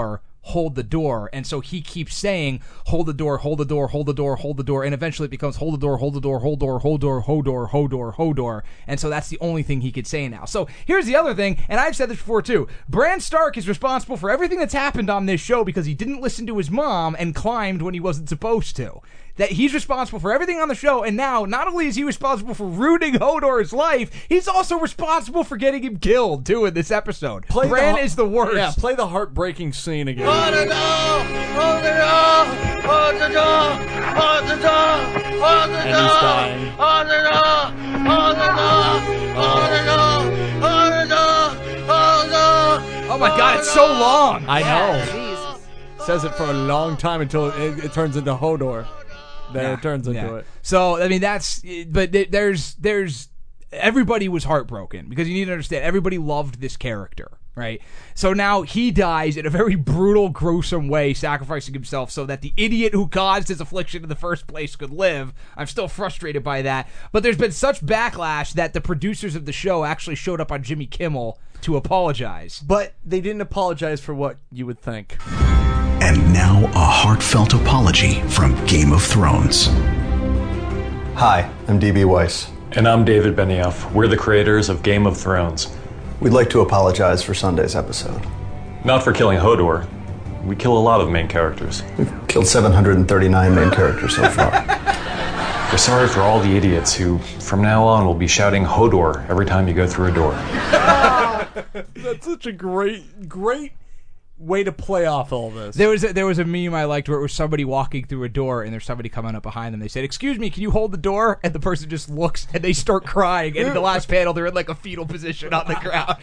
hold the door. And so he keeps saying, hold the door, hold the door, hold the door, hold the door. And eventually it becomes hold the door, hold the door, hold door, hold door, hold door, hold door, hold door. And so that's the only thing he could say now. So here's the other thing, and I've said this before too. Bran Stark is responsible for everything that's happened on this show because he didn't listen to his mom and climbed when he wasn't supposed to. That he's responsible for everything on the show, and now not only is he responsible for ruining Hodor's life, he's also responsible for getting him killed too in this episode. Play Bran the, is the worst. Yeah, play the heartbreaking scene again. Hold the door! Hold the door! Hold the door! Hold the door! Hold the And he's door! dying. Hold the door! Hold the door! Hold the door! Hold the door! Hold the door! Oh my god, it's so long. I know. Jesus. Says it for a long time until it, it turns into Hodor. Then Yeah, it turns into yeah. it. So I mean, that's but th- there's there's everybody was heartbroken because you need to understand everybody loved this character, right? So now he dies in a very brutal, gruesome way, sacrificing himself so that the idiot who caused his affliction in the first place could live. I'm still frustrated by that, but there's been such backlash that the producers of the show actually showed up on Jimmy Kimmel to apologize. But they didn't apologize for what you would think. And now a heartfelt apology from Game of Thrones. Hi, I'm D B Weiss. And I'm David Benioff. We're the creators of Game of Thrones. We'd like to apologize for Sunday's episode. Not for killing Hodor. We kill a lot of main characters. We've killed seven hundred thirty-nine main characters so far. We're sorry for all the idiots who, from now on, will be shouting Hodor every time you go through a door. That's such a great, great way to play off all this. There was a, there was a meme I liked where it was somebody walking through a door and there's somebody coming up behind them. They said, "Excuse me, can you hold the door?" And the person just looks and they start crying. And in the last panel, they're in like a fetal position on the ground.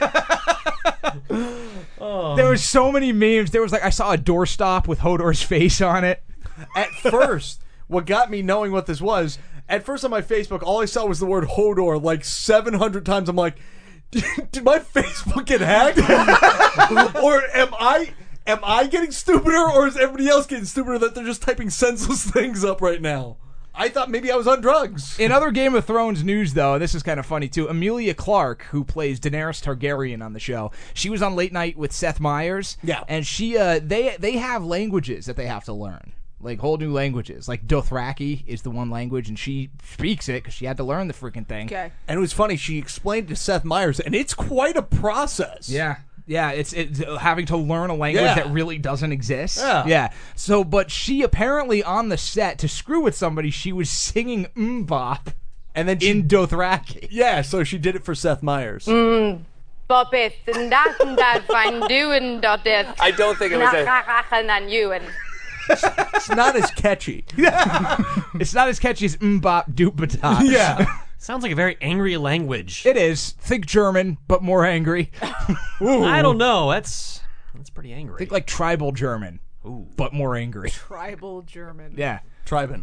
Oh. There was so many memes. There was like I saw a doorstop with Hodor's face on it. At first, what got me knowing what this was, at first on my Facebook, all I saw was the word Hodor like seven hundred times. I'm like, did my Facebook get hacked? Or am I am I getting stupider, or is everybody else getting stupider that they're just typing senseless things up right now? I thought maybe I was on drugs. In other Game of Thrones news, though, and this is kind of funny too, Emilia Clarke, who plays Daenerys Targaryen on the show, she was on Late Night with Seth Meyers. Yeah. And she, uh, they, they have languages that they have to learn. Like whole new languages. Like Dothraki is the one language, and she speaks it because she had to learn the freaking thing. Okay. And it was funny, she explained to Seth Meyers, and it's quite a process. Yeah. Yeah, it's, it's uh, having to learn a language Yeah. that really doesn't exist. Yeah. Yeah. So, but she apparently on the set, to screw with somebody, she was singing Mbop and then she, in Dothraki. Yeah, so she did it for Seth Meyers. Mm. Bobbit and that and that fine doing dot it. I don't think it was a... and you and It's not as catchy. It's not as catchy as Mbop Dupatot. Yeah. Sounds like a very angry language. It is. Think German, but more angry. I don't know. That's that's pretty angry. Think like tribal German, Ooh. but more angry. Tribal German. Yeah. Triben.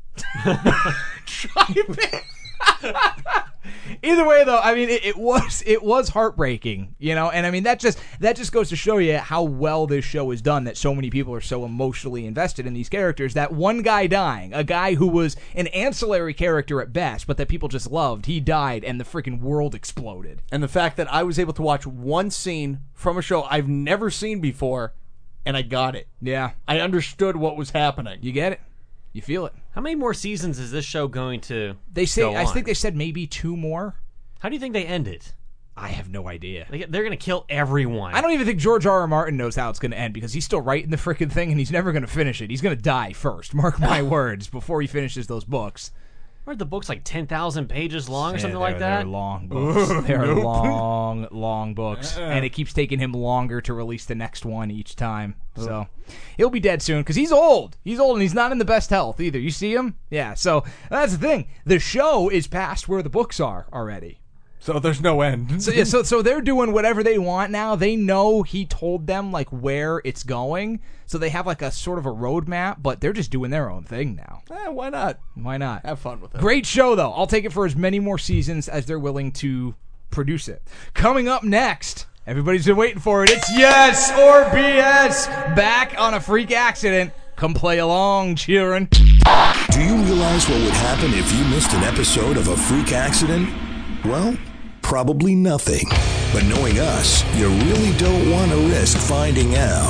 Triben. Either way, though, I mean, it, it was it was heartbreaking, you know, and I mean that just that just goes to show you how well this show is done. That so many people are so emotionally invested in these characters. That one guy dying, a guy who was an ancillary character at best, but that people just loved, he died, and the freaking world exploded. And the fact that I was able to watch one scene from a show I've never seen before, and I got it. Yeah, I understood what was happening. You get it. You feel it. How many more seasons is this show going to They say. go I on? think they said maybe two more. How do you think they end it? I have no idea. They- They're going to kill everyone. I don't even think George R. R. Martin knows how it's going to end because he's still writing the freaking thing and he's never going to finish it. He's going to die first. Mark my words before he finishes those books. Aren't the books like ten thousand pages long or Yeah, something they're- like that? They're long books. They're Nope. long, long books. And it keeps taking him longer to release the next one each time. So he'll be dead soon because he's old. He's old and he's not in the best health either. You see him? Yeah, so that's the thing. The show is past where the books are already. So there's no end. So yeah, so so they're doing whatever they want now. They know he told them like where it's going, so they have like a sort of a roadmap. But they're just doing their own thing now. Eh, why not? Why not? Have fun with it. Great show though. I'll take it for as many more seasons as they're willing to produce it. Coming up next, everybody's been waiting for it. It's Yes or B S. Back on a freak accident. Come play along, children. Do you realize what would happen if you missed an episode of A Freak Accident? Well, probably nothing. But knowing us, you really don't want to risk finding out.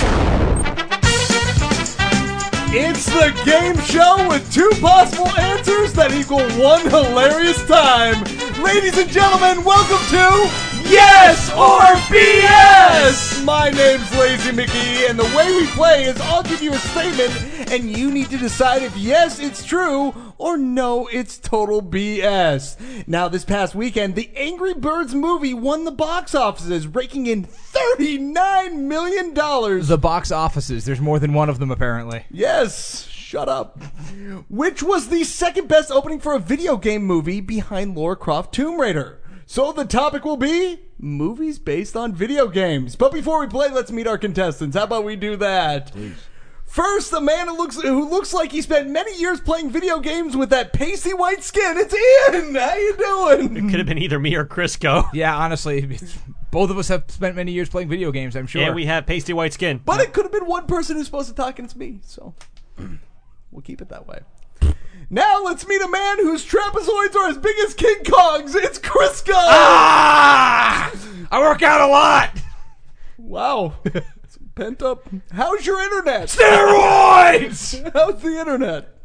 It's the game show with two possible answers that equal one hilarious time. Ladies and gentlemen, welcome to Yes or B S! My name's Lazy Mickey, and the way we play is I'll give you a statement, and you need to decide if yes, it's true, or no, it's total B S. Now, this past weekend, the Angry Birds movie won the box offices, raking in thirty-nine million dollars. The box offices. There's more than one of them, apparently. Yes, shut up. Which was the second best opening for a video game movie behind Lara Croft Tomb Raider. So the topic will be movies based on video games. But before we play, let's meet our contestants. How about we do that? Please. First, the man who looks who looks like he spent many years playing video games with that pasty white skin. It's Ian. How you doing? It could have been either me or Crisco. Yeah, honestly, it's, both of us have spent many years playing video games, I'm sure. Yeah, we have pasty white skin. But it could have been one person who's supposed to talk, and it's me. So we'll keep it that way. Now let's meet a man whose trapezoids are as big as King Kong's. It's Crisco. Ah! I work out a lot. Wow. Pent up. How's your internet? Steroids! How's the internet?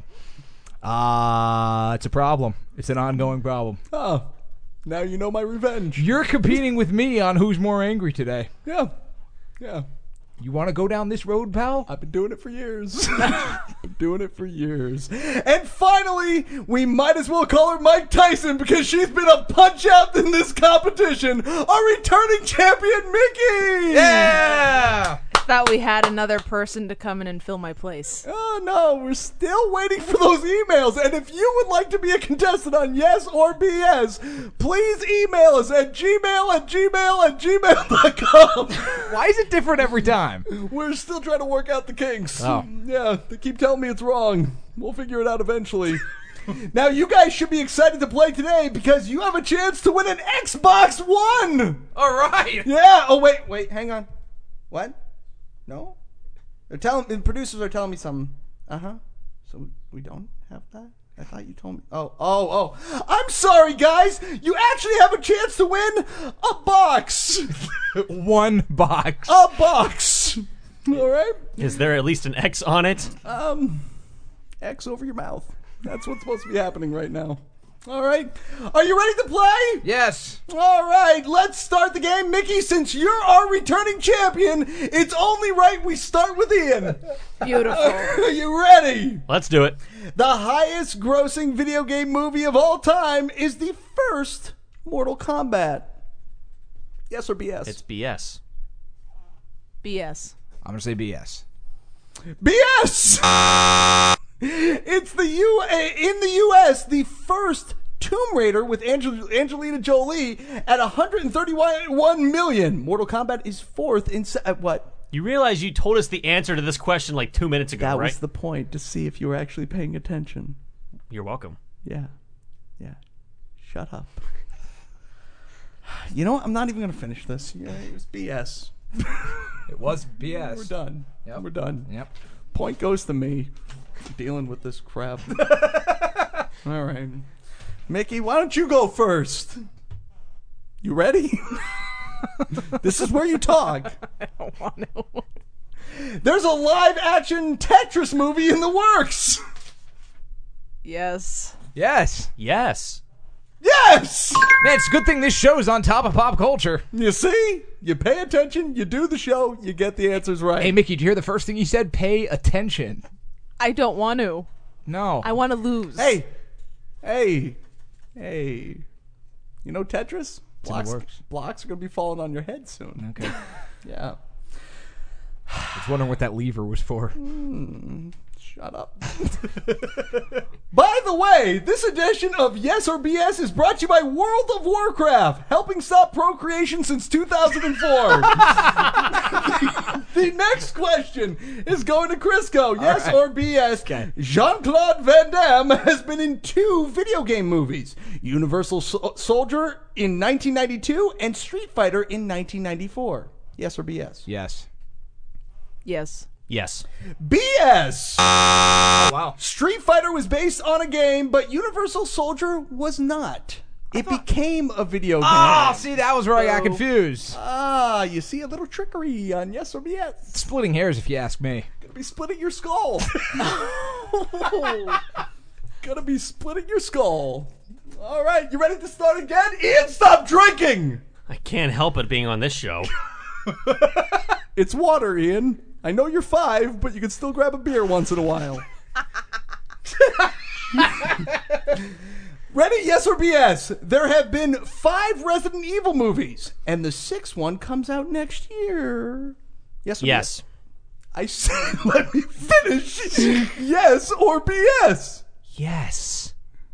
Uh, it's a problem. It's an ongoing problem. Oh, now you know my revenge. You're competing with me on who's more angry today. Yeah. Yeah. You want to go down this road, pal? I've been doing it for years. Been doing it for years. And finally, we might as well call her Mike Tyson because she's been a punch-out in this competition. Our returning champion, Mickey! Yeah! Thought we had another person to come in and fill my place. Oh, no. We're still waiting for those emails. And if you would like to be a contestant on Yes or B S, please email us at gmail at gmail at gmail dot com. Why is it different every time? We're still trying to work out the kinks. Oh. Yeah, they keep telling me it's wrong. We'll figure it out eventually. Now, you guys should be excited to play today because you have a chance to win an Xbox One! All right! Yeah! Oh, wait, wait, hang on. What? No? They're telling the producers are telling me something. Uh-huh. So we don't have that? I thought you told me. Oh, oh, oh. I'm sorry, guys. You actually have a chance to win a box. One box. A box. All right? Is there at least an X on it? Um, X over your mouth. That's what's supposed to be happening right now. All right. Are you ready to play? Yes. All right. Let's start the game. Mickey, since you're our returning champion, it's only right we start with Ian. Beautiful. Are you ready? Let's do it. The highest grossing video game movie of all time is the first Mortal Kombat. Yes or B S? It's B S. B S. I'm going to say B S. B S! It's the U in the U S the first Tomb Raider with Angel- Angelina Jolie at one hundred thirty-one million. Mortal Kombat is fourth in se- uh, what? You realize you told us the answer to this question like two minutes ago, That right? was the point, to see if you were actually paying attention. You're welcome. Yeah. Yeah. Shut up. You know what? I'm not even going to finish this. Yeah, it was B S. It was B S. We're done. Yep. We're done. Yep. Point goes to me. Dealing with this crap. All right. Mickey, why don't you go first? You ready? This is where you talk. I don't want to. There's a live-action Tetris movie in the works. Yes. Yes. Yes. Yes! Man, it's a good thing this show's on top of pop culture. You see? You pay attention, you do the show, you get the answers right. Hey, Mickey, did you hear the first thing you said? Pay attention. I don't want to. No. I want to lose. Hey. Hey. Hey. You know Tetris? Blocks, works. blocks are going to be falling on your head soon. Okay. Yeah. I was wondering what that lever was for. Mm, shut up. By the way, this edition of Yes or B S is brought to you by World of Warcraft, helping stop procreation since two thousand four. The next question is going to Crisco. Yes right. or B S? Okay. Jean-Claude Van Damme has been in two video game movies, Universal so- Soldier in nineteen ninety-two and Street Fighter in nineteen ninety-four. Yes or B S? Yes. Yes. Yes. B S! Oh, wow. Street Fighter was based on a game, but Universal Soldier was not. It became a video game. Oh, see, that was where I got confused. Ah, you see a little trickery on Yes or B S. Splitting hairs, if you ask me. Gonna be splitting your skull. Gonna be splitting your skull. All right, you ready to start again? Ian, stop drinking! I can't help it being on this show. It's water, Ian. I know you're five, but you can still grab a beer once in a while. Ready? Yes or B S? There have been five Resident Evil movies, and the sixth one comes out next year. Yes or Yes. B S? I said, let me finish. Yes or B S? Yes.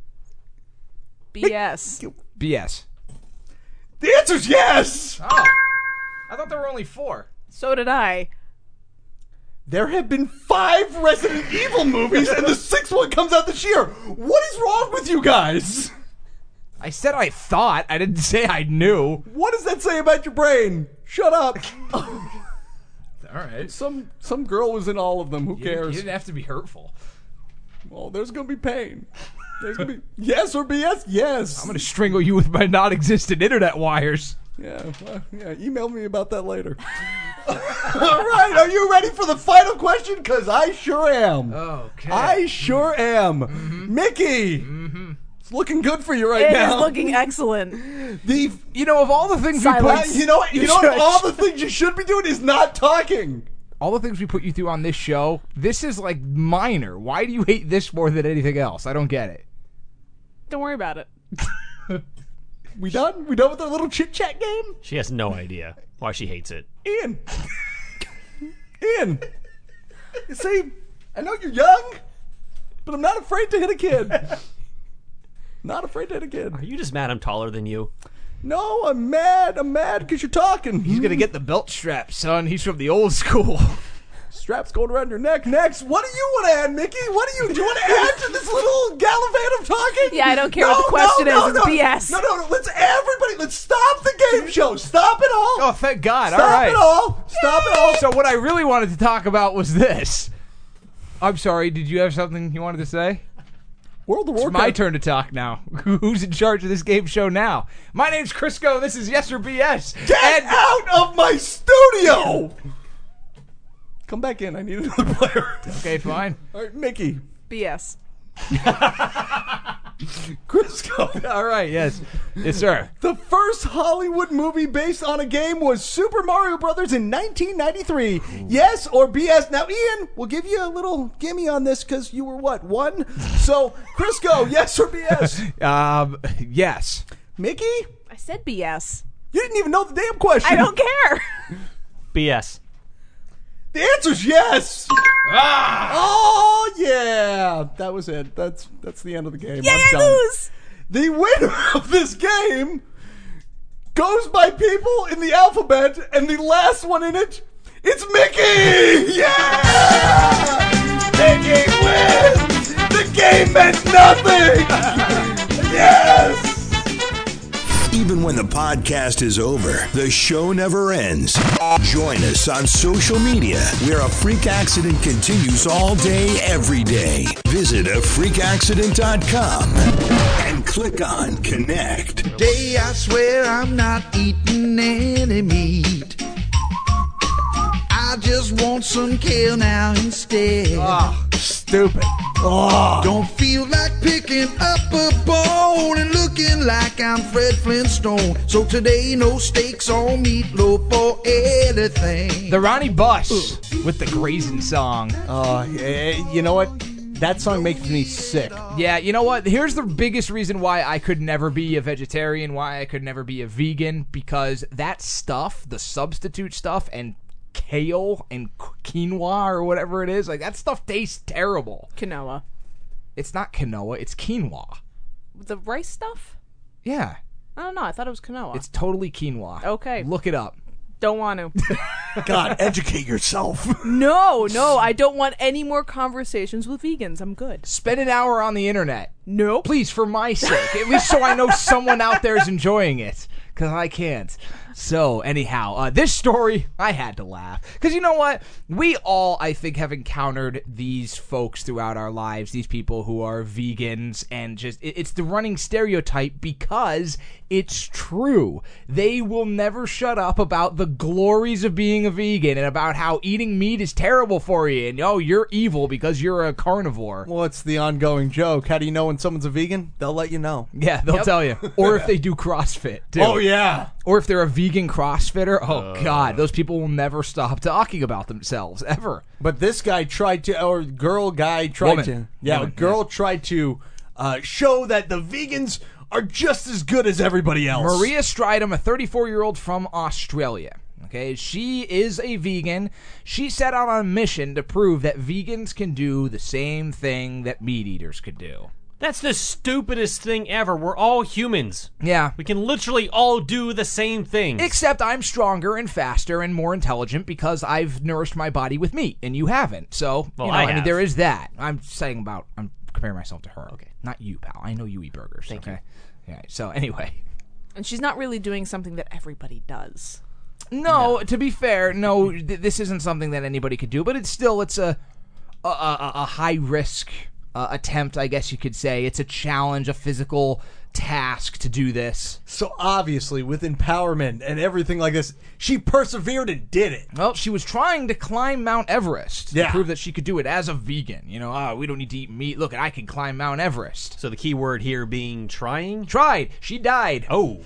B S. B S. The answer's yes! Oh. I thought there were only four. So did I. There have been five Resident Evil movies, and the sixth one comes out this year. What is wrong with you guys? I said I thought. I didn't say I knew. What does that say about your brain? Shut up. All right. Some some girl was in all of them. Who You, cares? you didn't have to be hurtful. Well, there's gonna be pain. There's gonna be yes or B S. Yes. I'm gonna strangle you with my non-existent internet wires. Yeah. Well, yeah. Email me about that later. All right. Are you ready for the final question? Because I sure am. Okay. I sure am. Mm-hmm. Mickey. Mm-hmm. It's looking good for you right It now. is looking excellent. The You know, of all the things Silence. we put, you know what? You, You know what? should- All the things you should be doing is not talking. all the things we put you through on this show, this is like minor. Why do you hate this more than anything else? I don't get it. Don't worry about it. We done? We done with our little chit chat game? She has no idea why she hates it. Ian. Ian. You see, I know you're young, but I'm not afraid to hit a kid. Not afraid to hit a kid. Are you just mad I'm taller than you? No, I'm mad. I'm mad because you're talking. He's gonna get the belt strap, son. He's from the old school. Strap's going around your neck. Next, what do you want to add, Mickey? What do you do? You want to add to this little gallivant of talking? Yeah, I don't care No, what the question no, is. no, It's no. B S. No, no, no. Let's everybody. Let's stop the game show. Stop it all. Oh, thank God. Stop all right. it all. Stop it all. So what I really wanted to talk about was this. I'm sorry, did you have something you wanted to say? World of It's Warcraft. my turn to talk now. Who's in charge of this game show now? My name's Crisco. This is Yes or B S. Get And- out of my studio. Come back in. I need another player. Okay, fine. All right, Mickey. B S. Crisco. All right, yes. Yes, sir. The first Hollywood movie based on a game was Super Mario Brothers in nineteen ninety-three. Yes or B S? Now, Ian, we'll give you a little gimme on this because you were, what, one? So, Crisco, yes or B S? Um, yes. Mickey? I said B S. You didn't even know the damn question. I don't care. B S. The answer's yes. Ah! Oh yeah, that was it. That's that's the end of the game. Yeah, I'm I done. lose. The winner of this game goes by people in the alphabet, and the last one in it, it's Mickey. Yeah, Mickey wins. The game meant nothing. Yes. Even when the podcast is over, the show never ends. Join us on social media, where A Freak Accident continues all day, every day. Visit a freak accident dot com and click on Connect. Today I swear I'm not eating any meat. I just want some kale now instead. Oh, stupid. Oh. Don't feel like picking up a bone and looking like I'm Fred Flintstone. So today, no steaks or meatloaf or anything. The Ronnie Bus with the Grazing song. Uh, you know what? That song makes me sick. Yeah, you know what? Here's the biggest reason why I could never be a vegetarian, why I could never be a vegan, because that stuff, the substitute stuff, and kale and quinoa or whatever it is, like that stuff tastes terrible. Quinoa. It's not quinoa, it's quinoa. The rice stuff? Yeah. I don't know. I thought it was quinoa. It's totally quinoa. Okay. Look it up. Don't want to. God, educate yourself. No, no. I don't want any more conversations with vegans. I'm good. Spend an hour on the internet. Nope. Please, for my sake. At least so I know someone out there is enjoying it. Because I can't. So, anyhow, uh, this story, I had to laugh. Because you know what? We all, I think, have encountered these folks throughout our lives, these people who are vegans, and just, it, it's the running stereotype because it's true. They will never shut up about the glories of being a vegan and about how eating meat is terrible for you, and, oh, you're evil because you're a carnivore. Well, it's the ongoing joke. How do you know when someone's a vegan? They'll let you know. Yeah, they'll Yep. tell you. Or if they do CrossFit, too. Oh, yeah. Or if they're a vegan CrossFitter, oh, uh, God, those people will never stop talking about themselves, ever. But this guy tried to, or girl guy tried Woman. to, yeah, Woman, girl yes. tried to uh, show that the vegans are just as good as everybody else. Maria Stridham, a thirty-four-year-old from Australia. Okay, she is a vegan. She set out on a mission to prove that vegans can do the same thing that meat eaters could do. That's the stupidest thing ever. We're all humans. Yeah. We can literally all do the same things. Except I'm stronger and faster and more intelligent because I've nourished my body with meat, and you haven't. So, Well, you know, I I, mean, have. there is that. I'm saying about, I'm comparing myself to her. Okay. Not you, pal. I know you eat burgers. Thank okay? you. Yeah, so anyway. And she's not really doing something that everybody does. No, to be fair, no, th- this isn't something that anybody could do, but it's still, it's a, a, a, a high-risk uh, attempt, I guess you could say. It's a challenge, a physical task to do this. So obviously, with empowerment and everything like this, she persevered and did it. Well, she was trying to climb Mount Everest to Yeah. prove that she could do it as a vegan. You know, ah, we don't need to eat meat. Look, I can climb Mount Everest. So the key word here being trying? Tried. She died. Oh.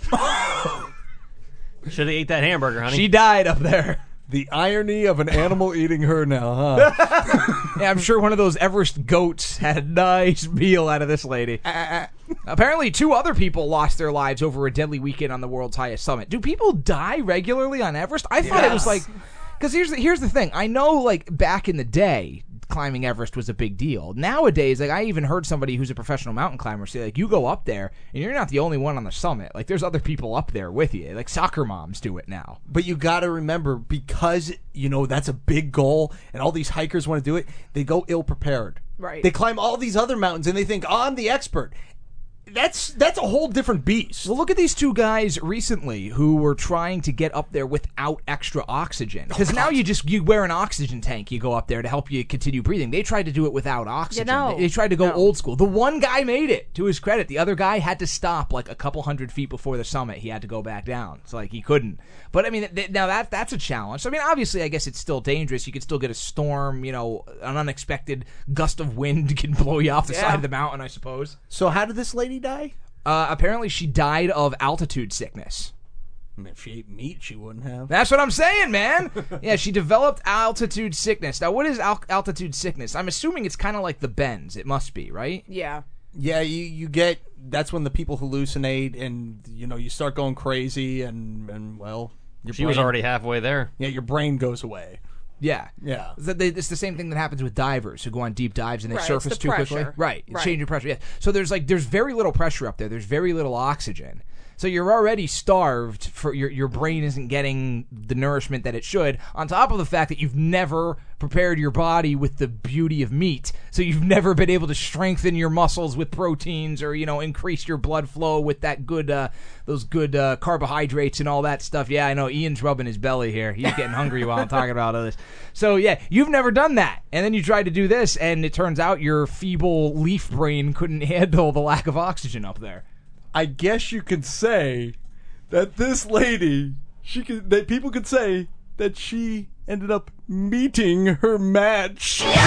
Should have ate that hamburger, honey. She died up there. The irony of an animal eating her now, huh? Yeah, I'm sure one of those Everest goats had a nice meal out of this lady. Apparently, two other people lost their lives over a deadly weekend on the world's highest summit. Do people die regularly on Everest? I thought it was Yes. like... Because here's the, here's the thing. I know, like, back in the day, climbing Everest was a big deal. Nowadays, like, I even heard somebody who's a professional mountain climber say, like, you go up there, and you're not the only one on the summit. Like, there's other people up there with you. Like, soccer moms do it now. But you got to remember, because, you know, that's a big goal, and all these hikers want to do it, they go ill-prepared. Right. They climb all these other mountains, and they think, oh, I'm the expert. That's that's a whole different beast. Well, look at these two guys recently who were trying to get up there without extra oxygen. Because now you just you wear an oxygen tank, you go up there to help you continue breathing. They tried to do it without oxygen. know. They, they tried to go No. old school. The one guy made it, to his credit. The other guy had to stop like a couple hundred feet before the summit. He had to go back down. It's like he couldn't. But I mean, th- now that that's a challenge. I mean, obviously, I guess it's still dangerous. You could still get a storm. You know, an unexpected gust of wind can blow you off the Yeah. side of the mountain, I suppose. So how did this lady die? Uh, apparently, she died of altitude sickness. I mean, if she ate meat, she wouldn't have. That's what I'm saying, man. Yeah, she developed altitude sickness. Now, what is al- altitude sickness? I'm assuming it's kind of like the bends. It must be, right? Yeah. Yeah, you, you get, that's when the people hallucinate and, you know, you start going crazy and, and well, your She was brain- already halfway there. Yeah, your brain goes away. Yeah. Yeah. It's the- they- It's the same thing that happens with divers who go on deep dives and they Right, surface it's the too quickly. pressure. Right. Right. Change your pressure. Yeah. So there's like there's very little pressure up there. There's very little oxygen. So you're already starved for your your brain isn't getting the nourishment that it should. On top of the fact that you've never prepared your body with the beauty of meat, so you've never been able to strengthen your muscles with proteins or you know increase your blood flow with that good uh, those good uh, carbohydrates and all that stuff. Yeah, I know Ian's rubbing his belly here. He's getting hungry while I'm talking about all this. So yeah, you've never done that, and then you tried to do this, and it turns out your feeble leaf brain couldn't handle the lack of oxygen up there. I guess you could say that this lady, she could, that people could say that she ended up meeting her match. Yes!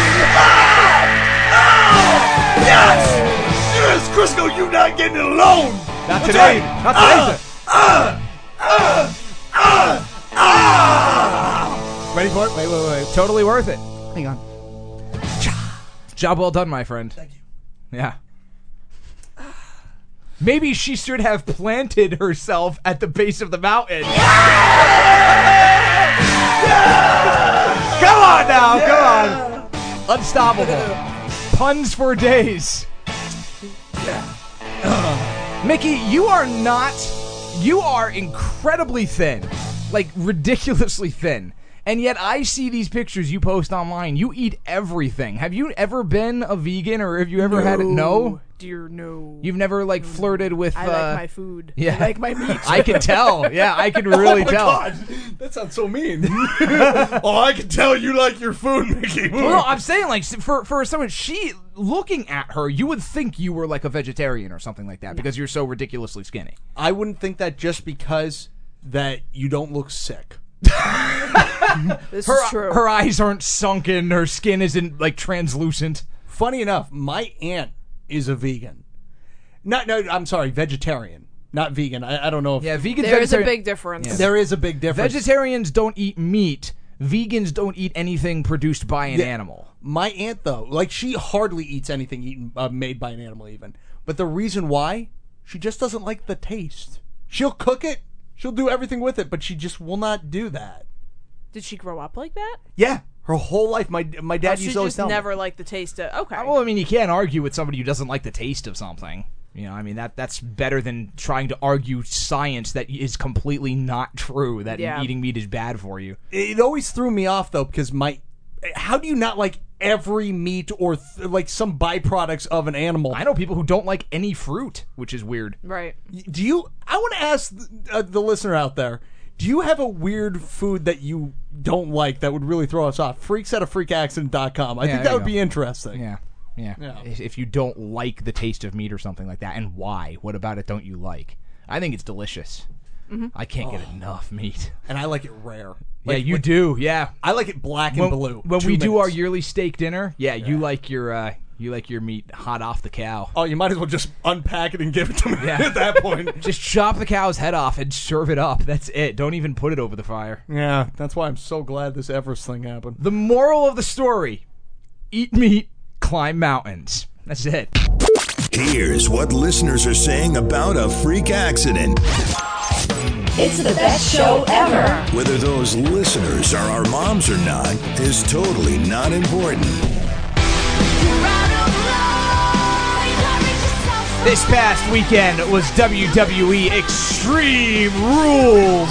Yes, Crisco, you not getting it alone. Not That's today. right. Not today. Uh, uh, uh, uh, Ready for it? Wait, wait, wait. Totally worth it. Hang on. Job well done, my friend. Thank you. Yeah. Maybe she should have planted herself at the base of the mountain. Come on now, come on. Unstoppable. Puns for days. Mickey, you are not, you are incredibly thin. Like, ridiculously thin. And yet I see these pictures you post online. You eat everything. Have you ever been a vegan, or have you ever no. had it? No? Dear no. You've never, like, flirted with... I uh, like my food. Yeah. I like my meat. I can tell. Yeah, I can really oh my tell. God. That sounds so mean. Oh, I can tell you like your food, Mickey. Well, no, I'm saying, like, for for someone, she, looking at her, you would think you were, like, a vegetarian or something like that, because you're so ridiculously skinny. I wouldn't think that just because that you don't look sick. This her, is true. Her eyes aren't sunken. Her skin isn't, like, translucent. Funny enough, my aunt is a vegan. Not, no, I'm sorry, vegetarian. Not vegan. I, I don't know if... Yeah, vegan. There is a big difference. Yeah. There is a big difference. Vegetarians don't eat meat. Vegans don't eat anything produced by an Yeah. animal. My aunt, though, like, she hardly eats anything eaten uh, made by an animal, even. But the reason why, she just doesn't like the taste. She'll cook it, she'll do everything with it, but she just will not do that. Did she grow up like that? Yeah, her whole life. My my dad Oh, she used to always just tell me. never liked the taste of... Okay. Well, I mean, you can't argue with somebody who doesn't like the taste of something. You know, I mean, that that's better than trying to argue science that is completely not true, that Yeah. eating meat is bad for you. It always threw me off, though, because my... How do you not like every meat or, th- like, some byproducts of an animal? I know people who don't like any fruit, which is weird. Right. Do you... I want to ask the, uh, the listener out there, do you have a weird food that you don't like that would really throw us off? Freaks at a freak accident dot com. I Yeah, think there that you would go. be interesting. Yeah. Yeah. Yeah. If if you don't like the taste of meat or something like that, and why? What about it don't you like? I think it's delicious. Mm-hmm. I can't get Oh. enough meat. And I like it rare. Yeah, Like, you like- do. Yeah. I like it black and When, blue. when Two we do our minutes. yearly steak dinner, yeah, you like your uh, you like your meat hot off the cow. Oh, you might as well just unpack it and give it to me Yeah. at that point. Just chop the cow's head off and serve it up. That's it. Don't even put it over the fire. Yeah, that's why I'm so glad this Everest thing happened. The moral of the story: eat meat, climb mountains. That's it. Here's what listeners are saying about a freak accident. It's the best show ever. Whether those listeners are our moms or not is totally not important. This past weekend was W W E Extreme Rules.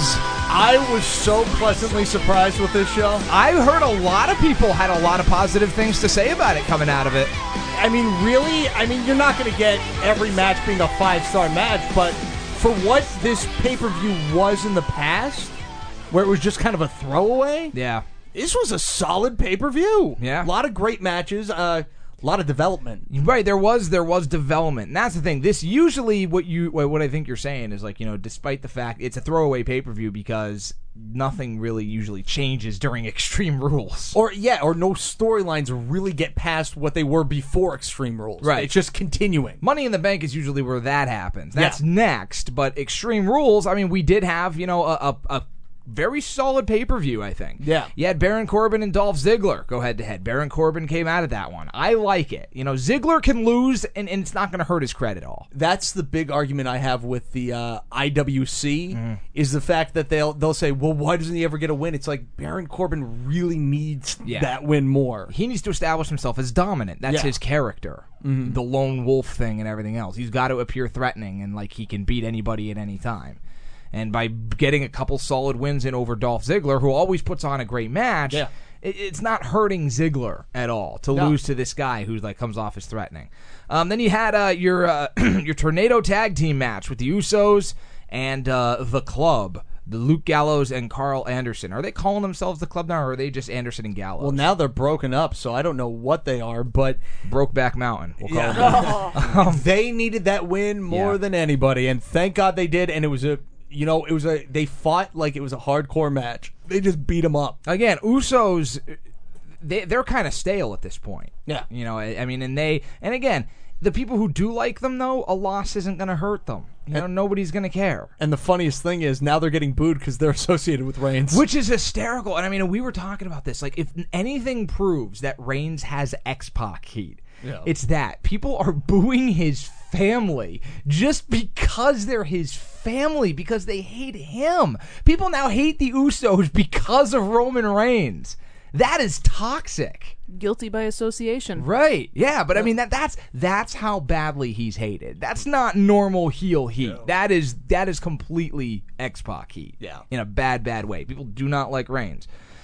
I was so pleasantly surprised with this show. I heard a lot of people had a lot of positive things to say about it coming out of it. I mean, really? I mean, you're not going to get every match being a five-star match, but for what this pay-per-view was in the past, where it was just kind of a throwaway, Yeah. this was a solid pay-per-view. Yeah. A lot of great matches, uh, a lot of development. Right, there was there was development. And that's the thing. This usually what you what what I think you're saying is like, you know, despite the fact it's a throwaway pay-per-view because nothing really usually changes during Extreme Rules. Or, yeah, or no storylines really get past what they were before Extreme Rules. Right. It's just continuing. Money in the Bank is usually where that happens. That's Yeah. next, but Extreme Rules, I mean, we did have, you know, a, a, a very solid pay-per-view, I think. Yeah. You had Baron Corbin and Dolph Ziggler go head-to-head. Baron Corbin came out of that one. I like it. You know, Ziggler can lose, and, and it's not going to hurt his credit at all. That's the big argument I have with the uh, I W C Mm-hmm. is the fact that they'll they'll say, well, why doesn't he ever get a win? It's like Baron Corbin really needs Yeah. that win more. He needs to establish himself as dominant. That's Yeah. his character. Mhm. The lone wolf thing and everything else. He's got to appear threatening and like he can beat anybody at any time. And by getting a couple solid wins in over Dolph Ziggler, who always puts on a great match, Yeah. it, it's not hurting Ziggler at all to No. lose to this guy who like comes off as threatening. Um, then you had uh, your uh, your Tornado Tag Team match with the Usos and uh, the Club. The Luke Gallows and Carl Anderson. Are they calling themselves the Club now, or are they just Anderson and Gallows? Well, now they're broken up, so I don't know what they are, but Brokeback Mountain. We'll call Yeah. them. they needed that win more Yeah. than anybody, and thank God they did. And it was a, you know, it was a. They fought like it was a hardcore match. They just beat them up. Again, Usos, they they're kind of stale at this point. Yeah. You know, I, I mean, and they and again, the people who do like them though, a loss isn't going to hurt them. You know, nobody's going to care. And the funniest thing is now they're getting booed because they're associated with Reigns. Which is hysterical. And I mean, we were talking about this. Like, if anything proves that Reigns has X-Pac heat, Yeah. it's that. People are booing his family just because they're his family, because they hate him. People now hate the Usos because of Roman Reigns. That is toxic. Guilty by association. Right. Yeah, but I mean that that's that's how badly he's hated. That's not normal heel heat. That is that is completely X-Pac heat. Yeah. In a bad, bad way. People do not like Reigns.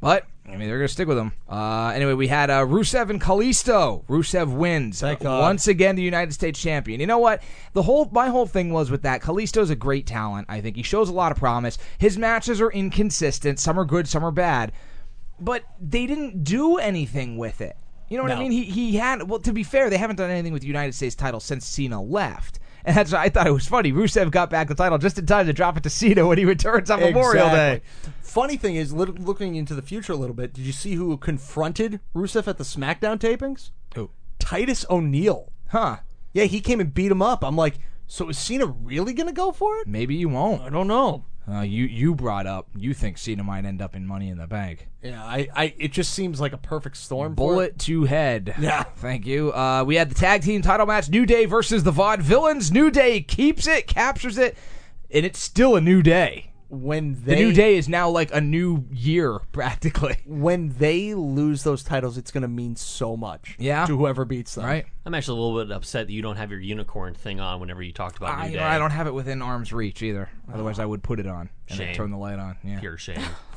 But, I mean, they're going to stick with him. Uh, anyway, we had uh, Rusev and Kalisto. Rusev wins. Thank uh, God. Once again, the United States champion. You know what? The whole My whole thing was with that, Kalisto's a great talent, I think. He shows a lot of promise. His matches are inconsistent. Some are good, some are bad. But they didn't do anything with it. You know what No. I mean? He he had, well, to be fair, they haven't done anything with the United States title since Cena left. And that's why I thought it was funny. Rusev got back the title just in time to drop it to Cena when he returns on Memorial Day. Exactly. Funny thing is, lit- looking into the future a little bit, did you see who confronted Rusev at the SmackDown tapings? Who? Titus O'Neil. Huh. Yeah, he came and beat him up. I'm like, so is Cena really going to go for it? Maybe you won't. I don't know. Uh, you you brought up you think Cena might end up in Money in the Bank. Yeah, I, I it just seems like a perfect storm. for Bullet it. to head. Yeah. Thank you. Uh, we had the tag team title match, New Day versus the Vaudevillains. New Day keeps it, captures it, and it's still a new day. When they, the New Day is now like a new year, practically. When they lose those titles, it's going to mean so much Yeah. to whoever beats them. Right? I'm actually a little bit upset that you don't have your unicorn thing on whenever you talked about I, New you Day. know, I don't have it within arm's reach either. Otherwise, I would put it on and then Shame. turn the light on. Yeah. Pure shame.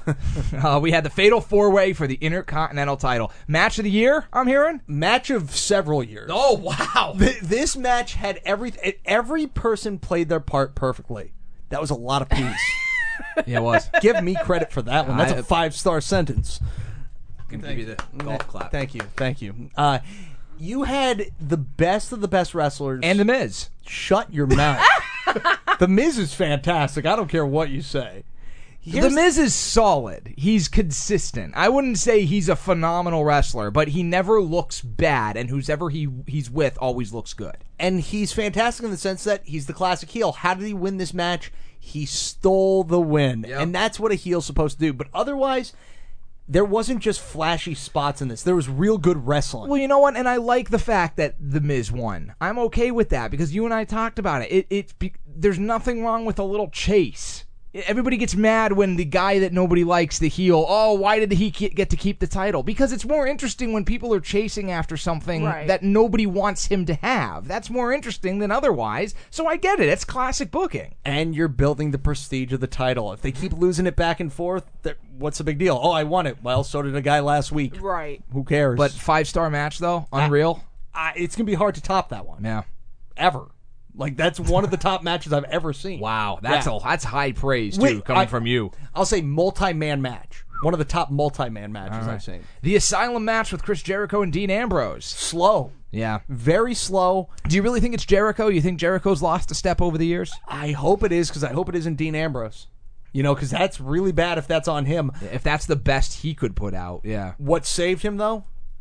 uh, we had the Fatal Four Way for the Intercontinental title. Match of the year, I'm hearing? Match of several years. Oh, wow. Th- this match had every every person played their part perfectly. That was a lot of peace. Yeah, it was. Give me credit for that one. That's I- a five-star sentence. I'm gonna give you the golf clap. Thank you. Thank you. Uh, you had the best of the best wrestlers. And The Miz. Shut your mouth. The Miz is fantastic. I don't care what you say. Here's the Miz is solid. He's consistent. I wouldn't say he's a phenomenal wrestler, but he never looks bad, and whoever he he's with always looks good. And he's fantastic in the sense that he's the classic heel. How did he win this match? He stole the win. Yep. And that's what a heel's supposed to do. But otherwise, there wasn't just flashy spots in this. There was real good wrestling. Well, you know what? And I like the fact that The Miz won. I'm okay with that because you and I talked about it. It, it be, there's nothing wrong with a little chase. Everybody gets mad when the guy that nobody likes, the heel, oh, why did he get to keep the title? Because it's more interesting when people are chasing after something Right. that nobody wants him to have. That's more interesting than otherwise. So I get it. It's classic booking. And you're building the prestige of the title. If they keep losing it back and forth, that- what's the big deal? Oh, I won it. Well, so did a guy last week. Right. Who cares? But five-star match, though, unreal. I, it's going to be hard to top that one. Yeah. Ever. Like, that's one of the top matches I've ever seen. Wow, that's Yeah. a, that's high praise, too, Wait, coming I- from you. I'll say multi-man match. One of the top multi-man matches All right. I've seen. The Asylum match with Chris Jericho and Dean Ambrose. Slow. Yeah. Very slow. Do you really think it's Jericho? You think Jericho's lost a step over the years? I hope it is, because I hope it isn't Dean Ambrose. You know, because that's really bad if that's on him. If that's the best he could put out, yeah. What saved him, though?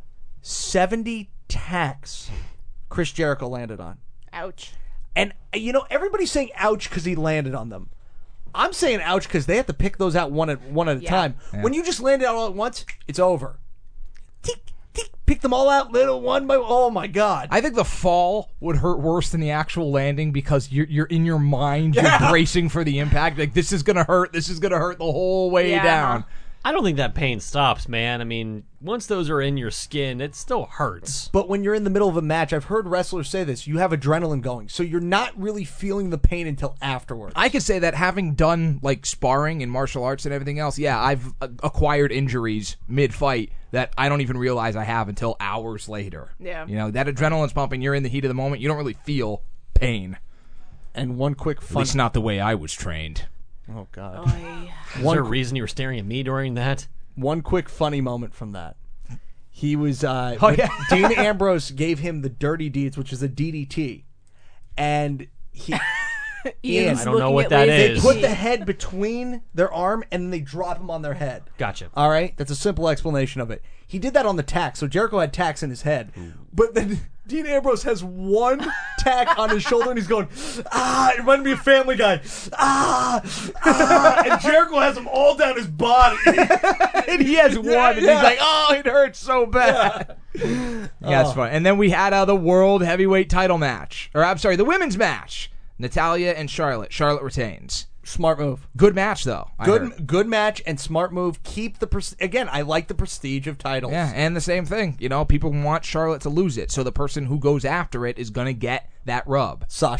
seventy tacks Chris Jericho landed on. Ouch. And, you know, everybody's saying ouch because he landed on them. I'm saying ouch because they have to pick those out one at one at a Yeah. time. Yeah. When you just land it all at once, it's over. Tick, tick, pick them all out little one by oh my god. I think the fall would hurt worse than the actual landing because you're you're in your mind, you're Yeah. bracing for the impact. Like, this is going to hurt, this is going to hurt the whole way Yeah. down. I don't think that pain stops, man. I mean, once those are in your skin, it still hurts. But when you're in the middle of a match, I've heard wrestlers say this, you have adrenaline going, so you're not really feeling the pain until afterwards. I could say that having done, like, sparring and martial arts and everything else, yeah, I've uh, acquired injuries mid-fight that I don't even realize I have until hours later. Yeah. You know, that adrenaline's pumping, you're in the heat of the moment, you don't really feel pain. And one quick At fun... least not the way I was trained. Oh, God. Oy. Is One there a qu- reason you were staring at me during that? One quick funny moment from that. He was... Uh, Oh, when yeah. Dean Ambrose gave him the Dirty Deeds, which is a D D T. And he... Ian's I don't know looking what at that Lazy is. Put G. the head between their arm, and then they drop him on their head. Gotcha. All right? That's a simple explanation of it. He did that on the tack, so Jericho had tacks in his head. But then Dean Ambrose has one tack on his shoulder, and he's going, ah, it reminded me of Family Guy. Ah, ah, and Jericho has them all down his body. And he has one, and yeah. he's like, oh, it hurts so bad. Yeah, that's Oh. fun. And then we had uh, the World Heavyweight title match. Or, I'm sorry, the women's match. Natalia and Charlotte. Charlotte retains. Smart move. Good match, though. I heard. Good good match and smart move. Keep the... Pres- Again, I like the prestige of titles. Yeah, and the same thing. You know, people want Charlotte to lose it, so the person who goes after it is going to get that rub. Sasha.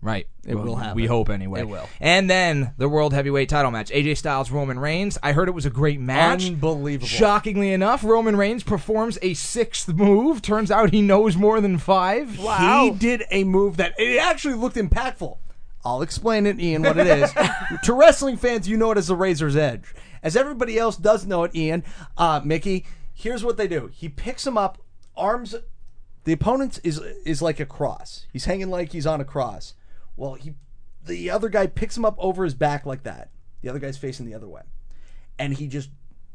Right. It will happen. We hope anyway. It will. And then the World Heavyweight title match. A J Styles, Roman Reigns. I heard it was a great match. Unbelievable. Shockingly enough, Roman Reigns performs a sixth move. Turns out he knows more than five. He did a move that it actually looked impactful. I'll explain it, Ian, what it is. To wrestling fans, you know it as the Razor's Edge. As everybody else does know it, Ian, uh, Mickey, here's what they do. He picks him up, arms... The opponent is is like a cross. He's hanging like he's on a cross. Well, he, the other guy picks him up over his back like that. The other guy's facing the other way. And he just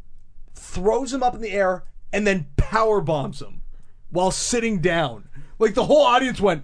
throws him up in the air and then power bombs him while sitting down. Like the whole audience went,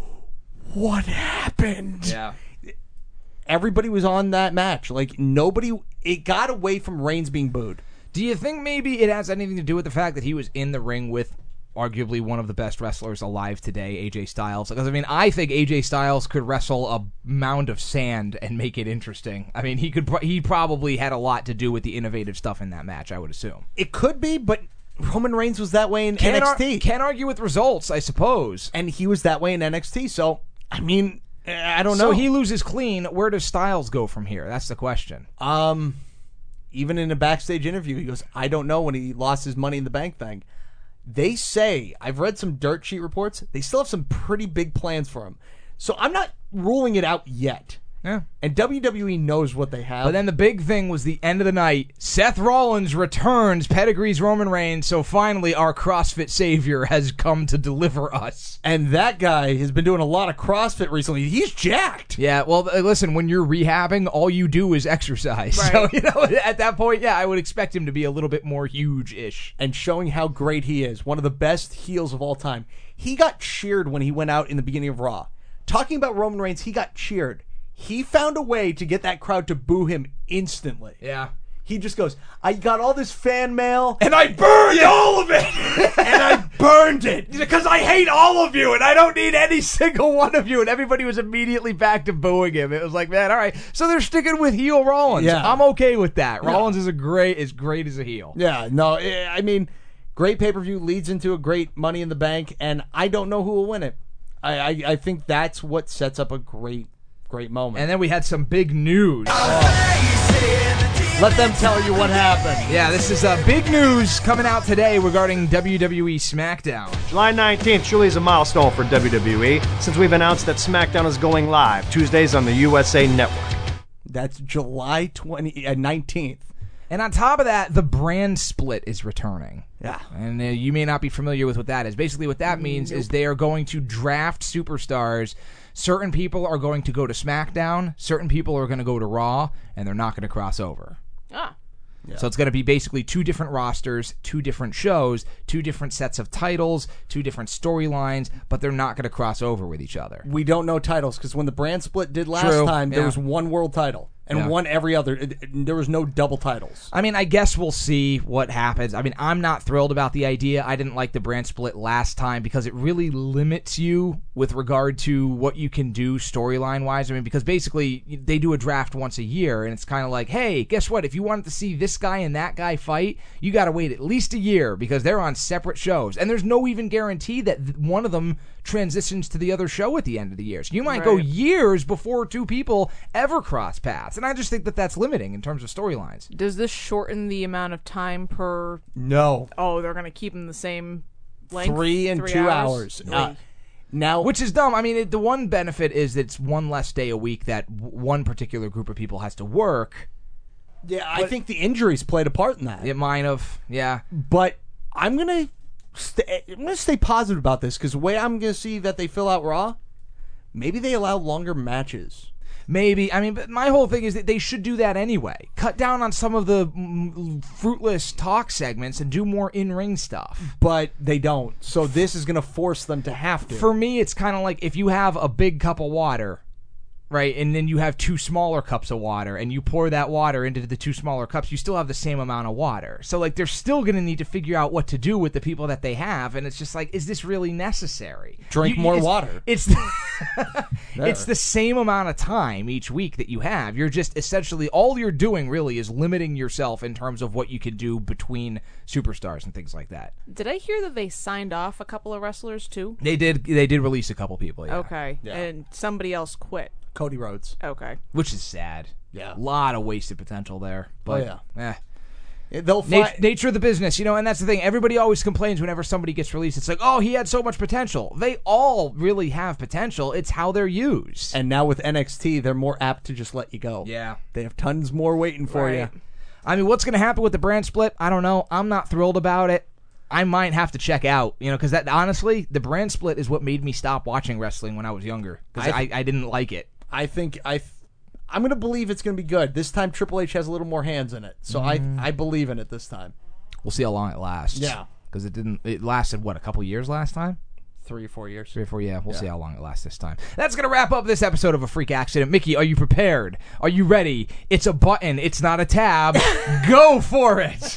what happened? Yeah. Everybody was on that match. Like nobody, it got away from Reigns being booed. Do you think maybe it has anything to do with the fact that he was in the ring with arguably one of the best wrestlers alive today, A J Styles? Because, I mean, I think A J Styles could wrestle a mound of sand and make it interesting. I mean, he could. He probably had a lot to do with the innovative stuff in that match, I would assume. It could be, but Roman Reigns was that way in Can't N X T. Ar- can't argue with results, I suppose. And he was that way in N X T, so, I mean, I don't know. So he loses clean. Where does Styles go from here? That's the question. Um, even in a backstage interview, he goes, I don't know when he lost his Money in the Bank thing. They say, I've read some dirt sheet reports, they still have some pretty big plans for him. So I'm not ruling it out yet. Yeah. And W W E knows what they have. But then the big thing was the end of the night. Seth Rollins returns, pedigrees Roman Reigns, so finally our CrossFit savior has come to deliver us. And that guy has been doing a lot of CrossFit recently. He's jacked. Yeah, well, listen, when you're rehabbing, all you do is exercise. Right. So, you know, at that point, yeah, I would expect him to be a little bit more huge-ish. And showing how great he is. One of the best heels of all time. He got cheered when he went out in the beginning of Raw. Talking about Roman Reigns, he got cheered. He found a way to get that crowd to boo him instantly. Yeah. He just goes, I got all this fan mail. And I burned all of it! And I burned it! Because I hate all of you, and I don't need any single one of you. And everybody was immediately back to booing him. It was like, man, all right. So they're sticking with heel Rollins. Yeah. I'm okay with that. Yeah. Rollins is a great, is great as a heel. Yeah, no, I mean, great pay-per-view leads into a great Money in the Bank, and I don't know who will win it. I, I, I think that's what sets up a great Great moment. And then we had some big news. Oh. Let them tell you what happened. Yeah, this is uh, big news coming out today regarding W W E SmackDown. July nineteenth truly is a milestone for W W E since we've announced that SmackDown is going live Tuesdays on the U S A Network. That's July twentieth, uh, nineteenth. And on top of that, the brand split is returning. Yeah. And uh, you may not be familiar with what that is. Basically what that means nope. is they are going to draft superstars. Certain people are going to go to SmackDown, certain people are going to go to Raw, and they're not going to cross over. Ah. Yeah. So it's going to be basically two different rosters, two different shows, two different sets of titles, two different storylines, but they're not going to cross over with each other. We don't know titles, because when the brand split did last True. time, there Yeah. was one world title. And Yeah. one every other. It- it- There was no double titles. I mean, I guess we'll see what happens. I mean, I'm not thrilled about the idea. I didn't like the brand split last time because it really limits you with regard to what you can do storyline-wise. I mean, because basically they do a draft once a year, and it's kind of like, hey, guess what? If you wanted to see this guy and that guy fight, you got to wait at least a year because they're on separate shows. And there's no even guarantee that th- one of them transitions to the other show at the end of the year. So you might Right. go years before two people ever cross paths. And I just think that that's limiting in terms of storylines. Does this shorten the amount of time per... No. Oh, they're going to keep them the same length? Three and two hours. Uh, now, Which is dumb. I mean, it, the one benefit is that it's one less day a week that w- one particular group of people has to work. Yeah, I think the injuries played a part in that. It might have, yeah. But I'm gonna stay. I'm gonna stay positive about this because the way I'm gonna see that they fill out Raw, maybe they allow longer matches. Maybe. I mean, but my whole thing is that they should do that anyway. Cut down on some of the mm, fruitless talk segments and do more in-ring stuff. But they don't. So this is gonna force them to have to. For me, it's kind of like if you have a big cup of water, right? And then you have two smaller cups of water, and you pour that water into the two smaller cups, you still have the same amount of water. So, like, they're still going to need to figure out what to do with the people that they have, and it's just like, is this really necessary? Drink You- more it's- water. It's it's the same amount of time each week that you have. You're just essentially, all you're doing really is limiting yourself in terms of what you can do between superstars and things like that. Did I hear that they signed off a couple of wrestlers too? They did they did release a couple people, yeah. Okay, Yeah. and somebody else quit. Cody Rhodes. Okay. Which is sad. Yeah. A lot of wasted potential there. But, oh, yeah. Eh. They'll Nat- fi- nature of the business, you know, and that's the thing. Everybody always complains whenever somebody gets released. It's like, oh, he had so much potential. They all really have potential. It's how they're used. And now with N X T, they're more apt to just let you go. Yeah. They have tons more waiting for Right. you. I mean, what's going to happen with the brand split? I don't know. I'm not thrilled about it. I might have to check out, you know, because that honestly, the brand split is what made me stop watching wrestling when I was younger because I, I I, th- I didn't like it. I think I, th- I'm gonna believe it's gonna be good this time. Triple H has a little more hands in it, so Mm. I I believe in it this time. We'll see how long it lasts. Yeah. because it didn't. It lasted what, a couple years last time. Three or four years. Three or four, yeah. We'll Yeah. see how long it lasts this time. That's going to wrap up this episode of A Freak Accident. Mickey, are you prepared? Are you ready? It's a button. It's not a tab. Go for it.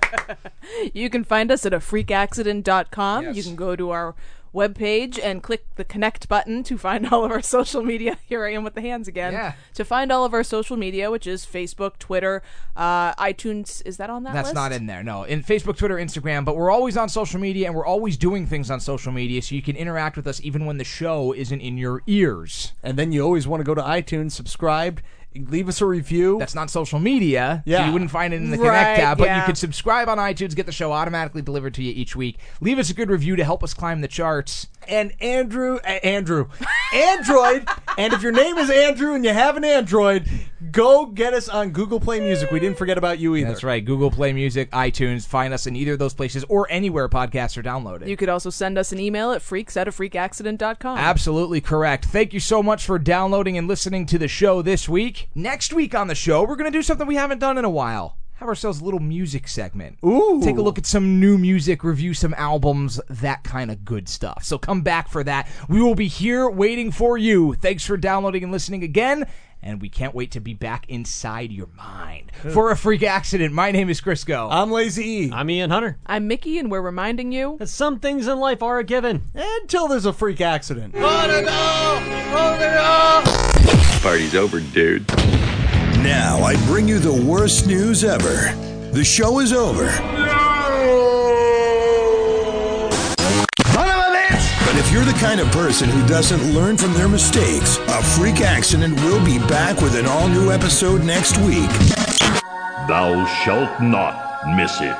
You can find us at a freak accident dot com. You can go to our webpage and click the connect button to find all of our social media. Here I am with the hands again. Yeah. To find all of our social media, which is Facebook, Twitter, uh, iTunes. Is that on that That's list? not in there, no. In Facebook, Twitter, Instagram, but we're always on social media, and we're always doing things on social media, so you can interact with us even when the show isn't in your ears. And then you always want to go to iTunes, subscribe, leave us a review. That's not social media, Yeah. so you wouldn't find it in the Right, Connect tab, but you yeah. can subscribe on iTunes, get the show automatically delivered to you each week. Leave us a good review to help us climb the charts. And Andrew, uh, Andrew, Android, and if your name is Andrew and you have an Android, go get us on Google Play Music. We didn't forget about you either. That's right. Google Play Music, iTunes. Find us in either of those places or anywhere podcasts are downloaded. You could also send us an email at freaks at a freak accident dot com. Absolutely correct. Thank you so much for downloading and listening to the show this week. Next week on the show, we're going to do something we haven't done in a while. Have ourselves a little music segment. Ooh. Take a look at some new music, review some albums, that kind of good stuff. So come back for that. We will be here waiting for you. Thanks for downloading and listening again. And we can't wait to be back inside your mind. For A Freak Accident, my name is Crisco. I'm Lazy E. I'm Ian Hunter. I'm Mickey, and we're reminding you that some things in life are a given. Until there's a freak accident. Party's over, dude. Now I bring you the worst news ever. The show is over. But if you're the kind of person who doesn't learn from their mistakes, A Freak Accident will be back with an all-new episode next week. Thou shalt not miss it.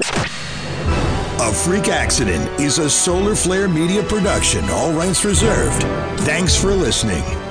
A Freak Accident is a Solar Flare Media production, all rights reserved. Thanks for listening.